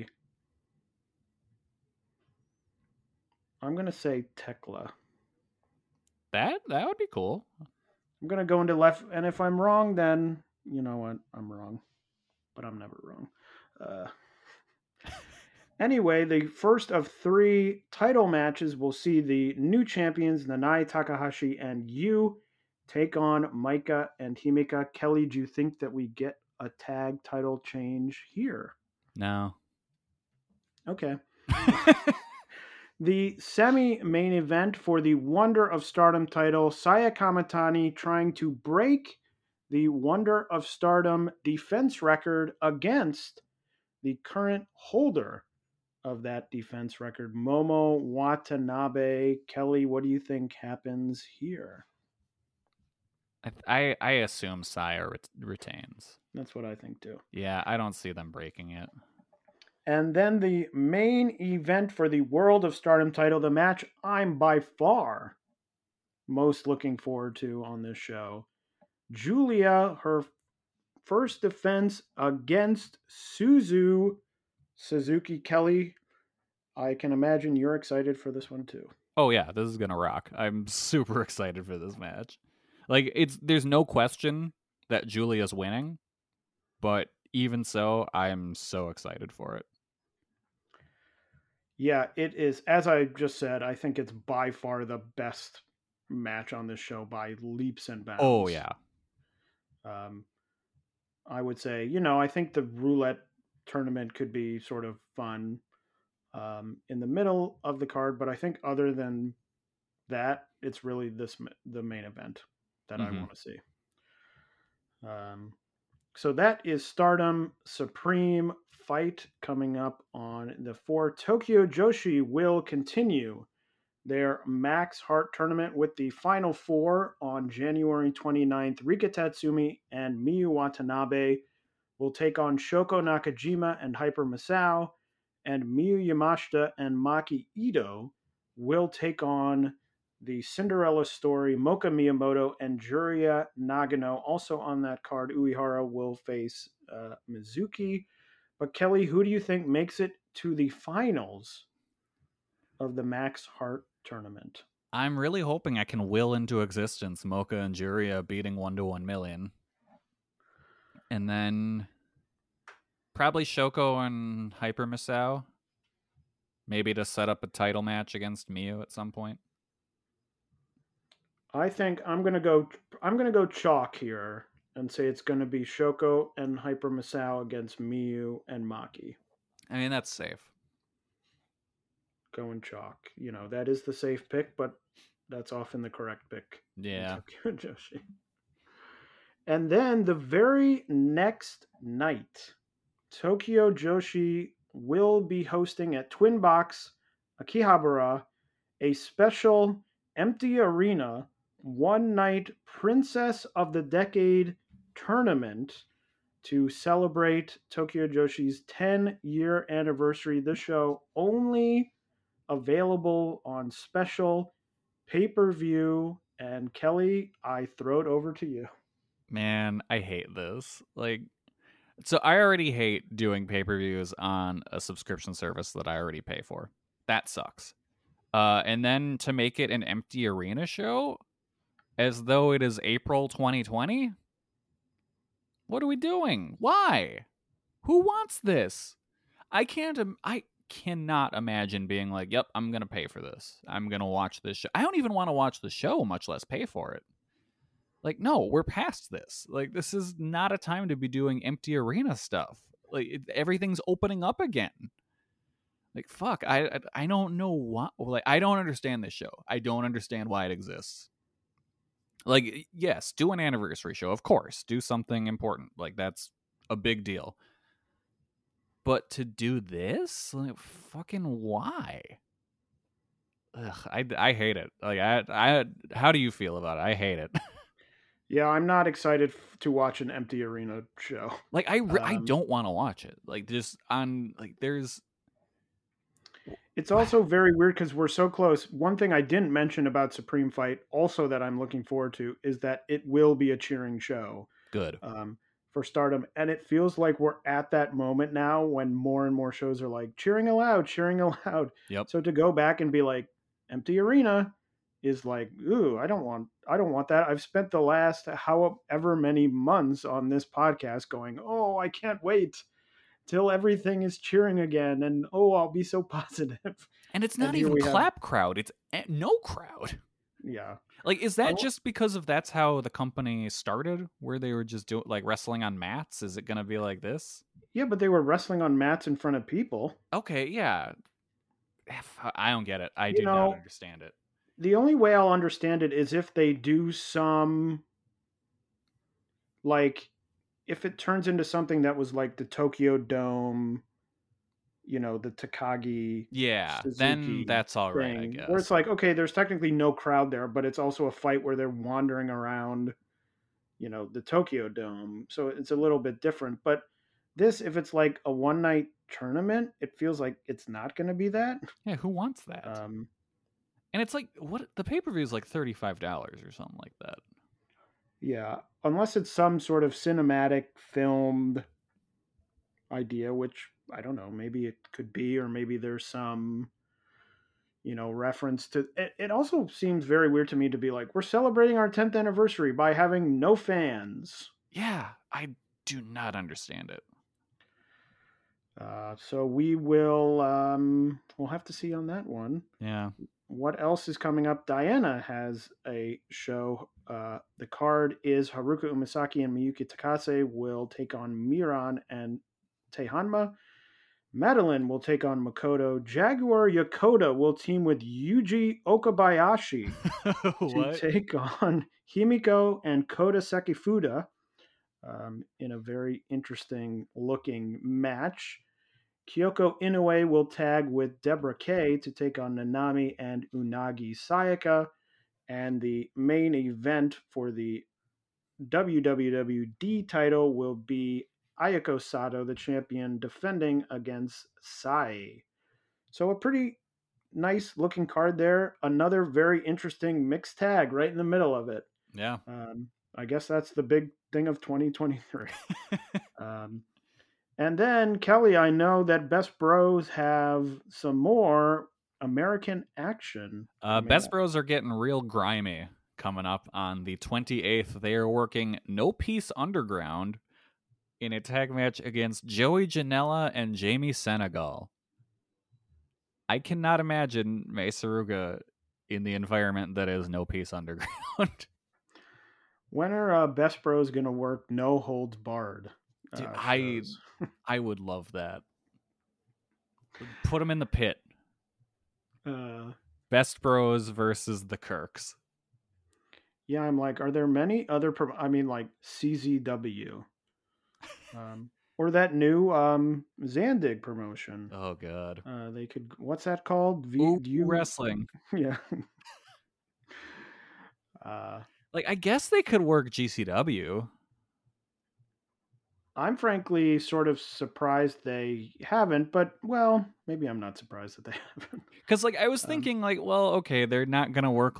Tekla. That would be cool. I'm going to go into left, and if I'm wrong, then you know what? I'm wrong. But I'm never wrong. Anyway, the first of 3 title matches will see the new champions, Nanae Takahashi and Yu, take on Maika and Himeka. Kelly, do you think that we get a tag title change here? No. Okay. The semi-main event for the Wonder of Stardom title, Saya Kamitani trying to break the Wonder of Stardom defense record against the current holder of that defense record, Momo Watanabe. Kelly, what do you think happens here? I assume Saya retains. That's what I think too. Yeah, I don't see them breaking it. And then the main event for the World of Stardom title, the match I'm by far most looking forward to on this show. Julia, her first defense against Suzuki. Kelly, I can imagine you're excited for this one too. Oh yeah, this is gonna rock. I'm super excited for this match. Like, there's no question that Julia's winning, but even so, I'm so excited for it. Yeah, it is. As I just said, I think it's by far the best match on this show by leaps and bounds. Oh, yeah. I would say, I think the roulette tournament could be sort of fun in the middle of the card, but I think other than that, it's really the main event that I want to see. So that is Stardom Supreme Fight coming up on the 4th. Tokyo Joshi will continue their Max Heart tournament with the Final 4 on January 29th. Rika Tatsumi and Miyu Watanabe will take on Shoko Nakajima and Hyper Misao, and Miyu Yamashita and Maki Ito will take on the Cinderella Story, Moka Miyamoto, and Juria Nagano. Also on that card, Uehara will face Mizuki. But Kelly, who do you think makes it to the finals of the Max Heart tournament? I'm really hoping I can will into existence Moka and Juria beating 1-1 million. And then probably Shoko and Hyper Misao. Maybe to set up a title match against Miyu at some point. I think I'm gonna go chalk here and say it's gonna be Shoko and Hyper Misao against Miyu and Maki. I mean, that's safe. Going chalk. That is the safe pick, but that's often the correct pick. Yeah. Tokyo Joshi. And then the very next night, Tokyo Joshi will be hosting at Twin Box Akihabara a special empty arena one-night Princess of the Decade tournament to celebrate Tokyo Joshi's 10-year anniversary. This show only available on special pay-per-view. And Kelly, I throw it over to you. Man, I hate this. So I already hate doing pay-per-views on a subscription service that I already pay for. That sucks. And then to make it an empty arena show as though it is April 2020? What are we doing? Why? Who wants this? I cannot imagine being like, yep, I'm going to pay for this. I'm going to watch this show. I don't even want to watch the show, much less pay for it. No, we're past this. This is not a time to be doing empty arena stuff. Everything's opening up again. Fuck, I don't know what. I don't understand this show. I don't understand why it exists. Yes, do an anniversary show, of course. Do something important. That's a big deal. But to do this? Fucking why? Ugh, I hate it. How do you feel about it? I hate it. Yeah, I'm not excited to watch an empty arena show. I don't want to watch it. There's It's also very weird because we're so close. One thing I didn't mention about Supreme Fight, also that I'm looking forward to, is that it will be a cheering show Good. for Stardom. And it feels like we're at that moment now when more and more shows are like cheering aloud, cheering aloud. Yep. So to go back and be like, empty arena is like, ooh, I don't want that. I've spent the last however many months on this podcast going, oh, I can't wait till everything is cheering again, and oh, I'll be so positive. And it's And not here even we have- clap crowd. It's no crowd. Yeah. Like, is that just because of that's how the company started, where they were just doing like wrestling on mats? Is it going to be like this? Yeah, but they were wrestling on mats in front of people. Okay, yeah. I don't get it. I You do not know, understand it. The only way I'll understand it is if they do some, like, if it turns into something that was like the Tokyo Dome, the Takagi. Yeah, Suzuki then that's all right, I thing, guess. where it's like, okay, there's technically no crowd there, but it's also a fight where they're wandering around, the Tokyo Dome. So it's a little bit different. But this, if it's like a one night tournament, it feels like it's not going to be that. Yeah, who wants that? And it's like, what, the pay-per-view is like $35 or something like that. Yeah, unless it's some sort of cinematic filmed idea, which I don't know, maybe it could be, or maybe there's some, reference to it. It also seems very weird to me to be like, we're celebrating our 10th anniversary by having no fans. Yeah, I do not understand it. So we'll have to see on that one. Yeah. What else is coming up? Diana has a show. The card is Haruka Umasaki and Miyuki Takase will take on Miran and Tehanma. Madeline will take on Makoto. Jaguar Yokota will team with Yuji Okabayashi to take on Himiko and Kota Sekifuda in a very interesting looking match. Kyoko Inoue will tag with Deborah Kay to take on Nanami and Unagi Sayaka. And the main event for the WWWD title will be Ayako Sato, the champion, defending against Sai. So a pretty nice looking card there. Another very interesting mixed tag right in the middle of it. Yeah. I guess that's the big thing of 2023. And then, Kelly, I know that Best Bros have some more American action. Best Bros are getting real grimy coming up on the 28th. They are working No Peace Underground in a tag match against Joey Janela and Jamie Senegal. I cannot imagine Mei Suruga in the environment that is No Peace Underground. When are Best Bros going to work No Holds Barred? Dude, I would love that. Put them in the pit. Best Bros versus the Kirks. Yeah, I'm like, are there many other... like CZW. Or that new Zandig promotion. Oh, God. They could... What's that called? Wrestling. Yeah. I guess they could work GCW. I'm frankly sort of surprised they haven't, but, well, maybe I'm not surprised that they haven't. Because, I was thinking, okay, they're not going to work,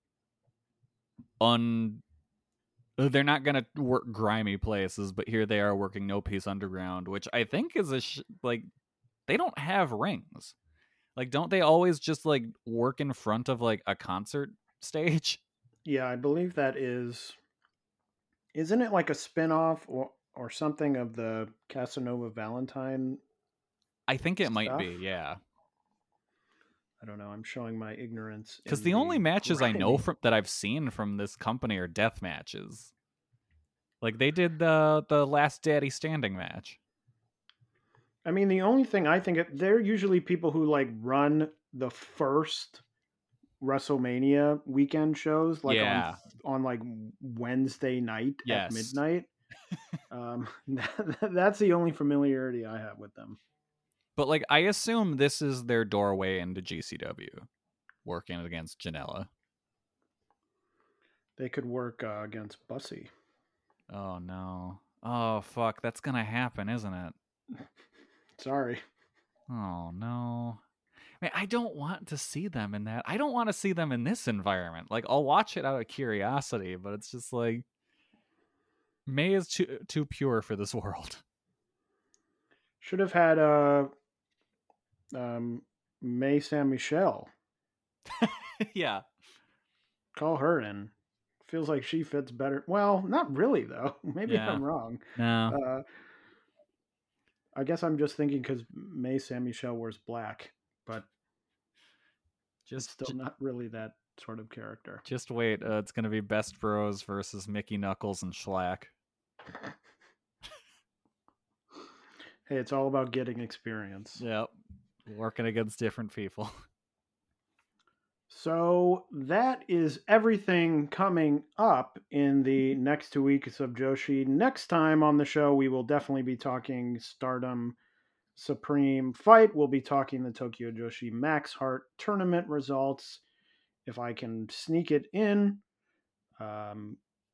they're not going to work grimy places, but here they are working No Peace Underground, which I think is they don't have rings. Don't they always just, work in front of, a concert stage? Yeah, I believe that is... Isn't it like a spin-off or something of the Casanova Valentine? I think it stuff? might be, yeah. I don't know. I'm showing my ignorance. Because the only matches I know that I've seen from this company are death matches. They did the Last Daddy Standing match. I mean, the only thing I think they're usually people who run the first WrestleMania weekend shows, on Wednesday night at midnight. That's the only familiarity I have with them. But I assume this is their doorway into GCW, working against Janela. They could work against Bussy. Oh no! Oh fuck! That's gonna happen, isn't it? Sorry. Oh no! Man, I don't want to see them in that. I don't want to see them in this environment. Like, I'll watch it out of curiosity, but it's just like May is too pure for this world. Should have had May Saint Michelle. Yeah. Call her in. Feels like she fits better. Well, not really though. Maybe I'm wrong. No. I guess I'm just thinking because May Saint Michelle wears black, but just still not really that sort of character. Just wait. It's going to be Best Bros versus Mickey Knuckles and Schlack. Hey, it's all about getting experience. Yep. Working against different people. So that is everything coming up in the next 2 weeks of Joshi. Next time on the show, we will definitely be talking Stardom Supreme Fight. We'll be talking the Tokyo Joshi Max Heart tournament results. If I can sneak it in. The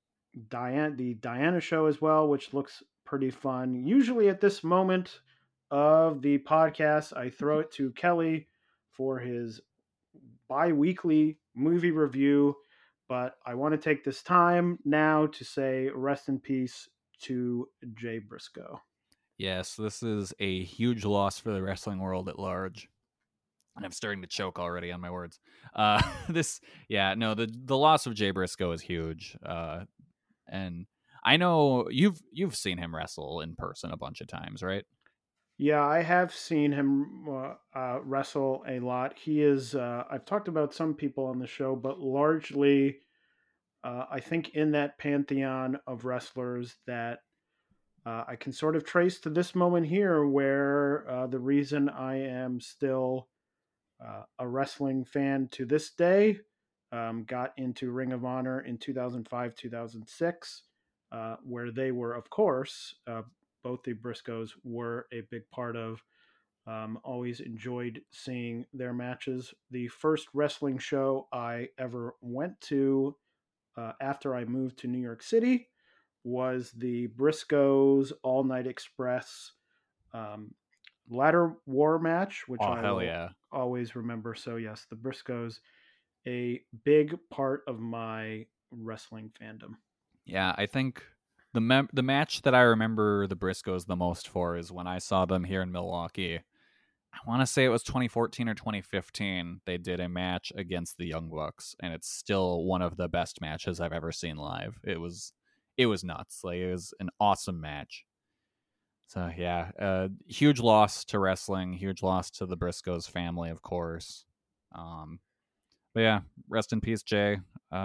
Diana show as well, which looks pretty fun. Usually at this moment of the podcast, I throw it to Kelly for his bi-weekly movie review, but I want to take this time now to say rest in peace to Jay Briscoe. Yes, this is a huge loss for the wrestling world at large. And I'm starting to choke already on my words. The loss of Jay Briscoe is huge. And I know you've seen him wrestle in person a bunch of times, right? Yeah, I have seen him wrestle a lot. He is, I've talked about some people on the show, but largely, I think in that pantheon of wrestlers that I can sort of trace to this moment here where the reason I am still a wrestling fan to this day, got into Ring of Honor in 2005, 2006, where they were, of course, both the Briscoes were a big part of. Always enjoyed seeing their matches. The first wrestling show I ever went to after I moved to New York City was the Briscoes All Night Express ladder war match, which always remember. So yes, the Briscoes, a big part of my wrestling fandom. Yeah, I think the match that I remember the Briscoes the most for is when I saw them here in Milwaukee. I want to say it was 2014 or 2015. They did a match against the Young Bucks, and it's still one of the best matches I've ever seen live. It was nuts. Like, it was an awesome match. So yeah, huge loss to wrestling, huge loss to the Briscoes family, of course. But yeah, rest in peace, Jay.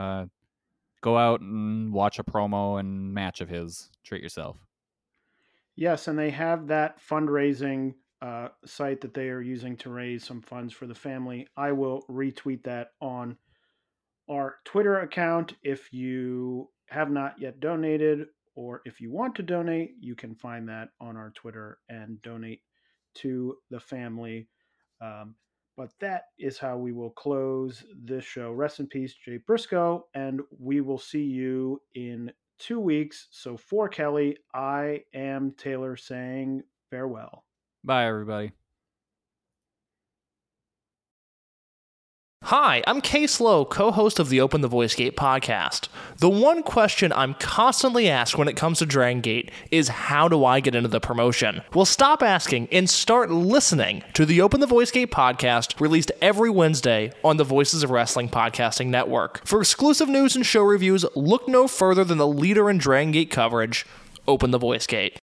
Go out and watch a promo and match of his. Treat yourself. Yes, and they have that fundraising site that they are using to raise some funds for the family. I will retweet that on our Twitter account. If you have not yet donated, or if you want to donate, you can find that on our Twitter and donate to the family. But that is how we will close this show. Rest in peace, Jay Briscoe, and we will see you in 2 weeks. So for Kelly, I am Taylor saying farewell. Bye, everybody. Hi, I'm Case Lowe, co-host of the Open the Voice Gate podcast. The one question I'm constantly asked when it comes to Dragon Gate is, how do I get into the promotion? Well, stop asking and start listening to the Open the Voice Gate podcast, released every Wednesday on the Voices of Wrestling Podcasting Network. For exclusive news and show reviews, look no further than the leader in Dragon Gate coverage, Open the Voice Gate.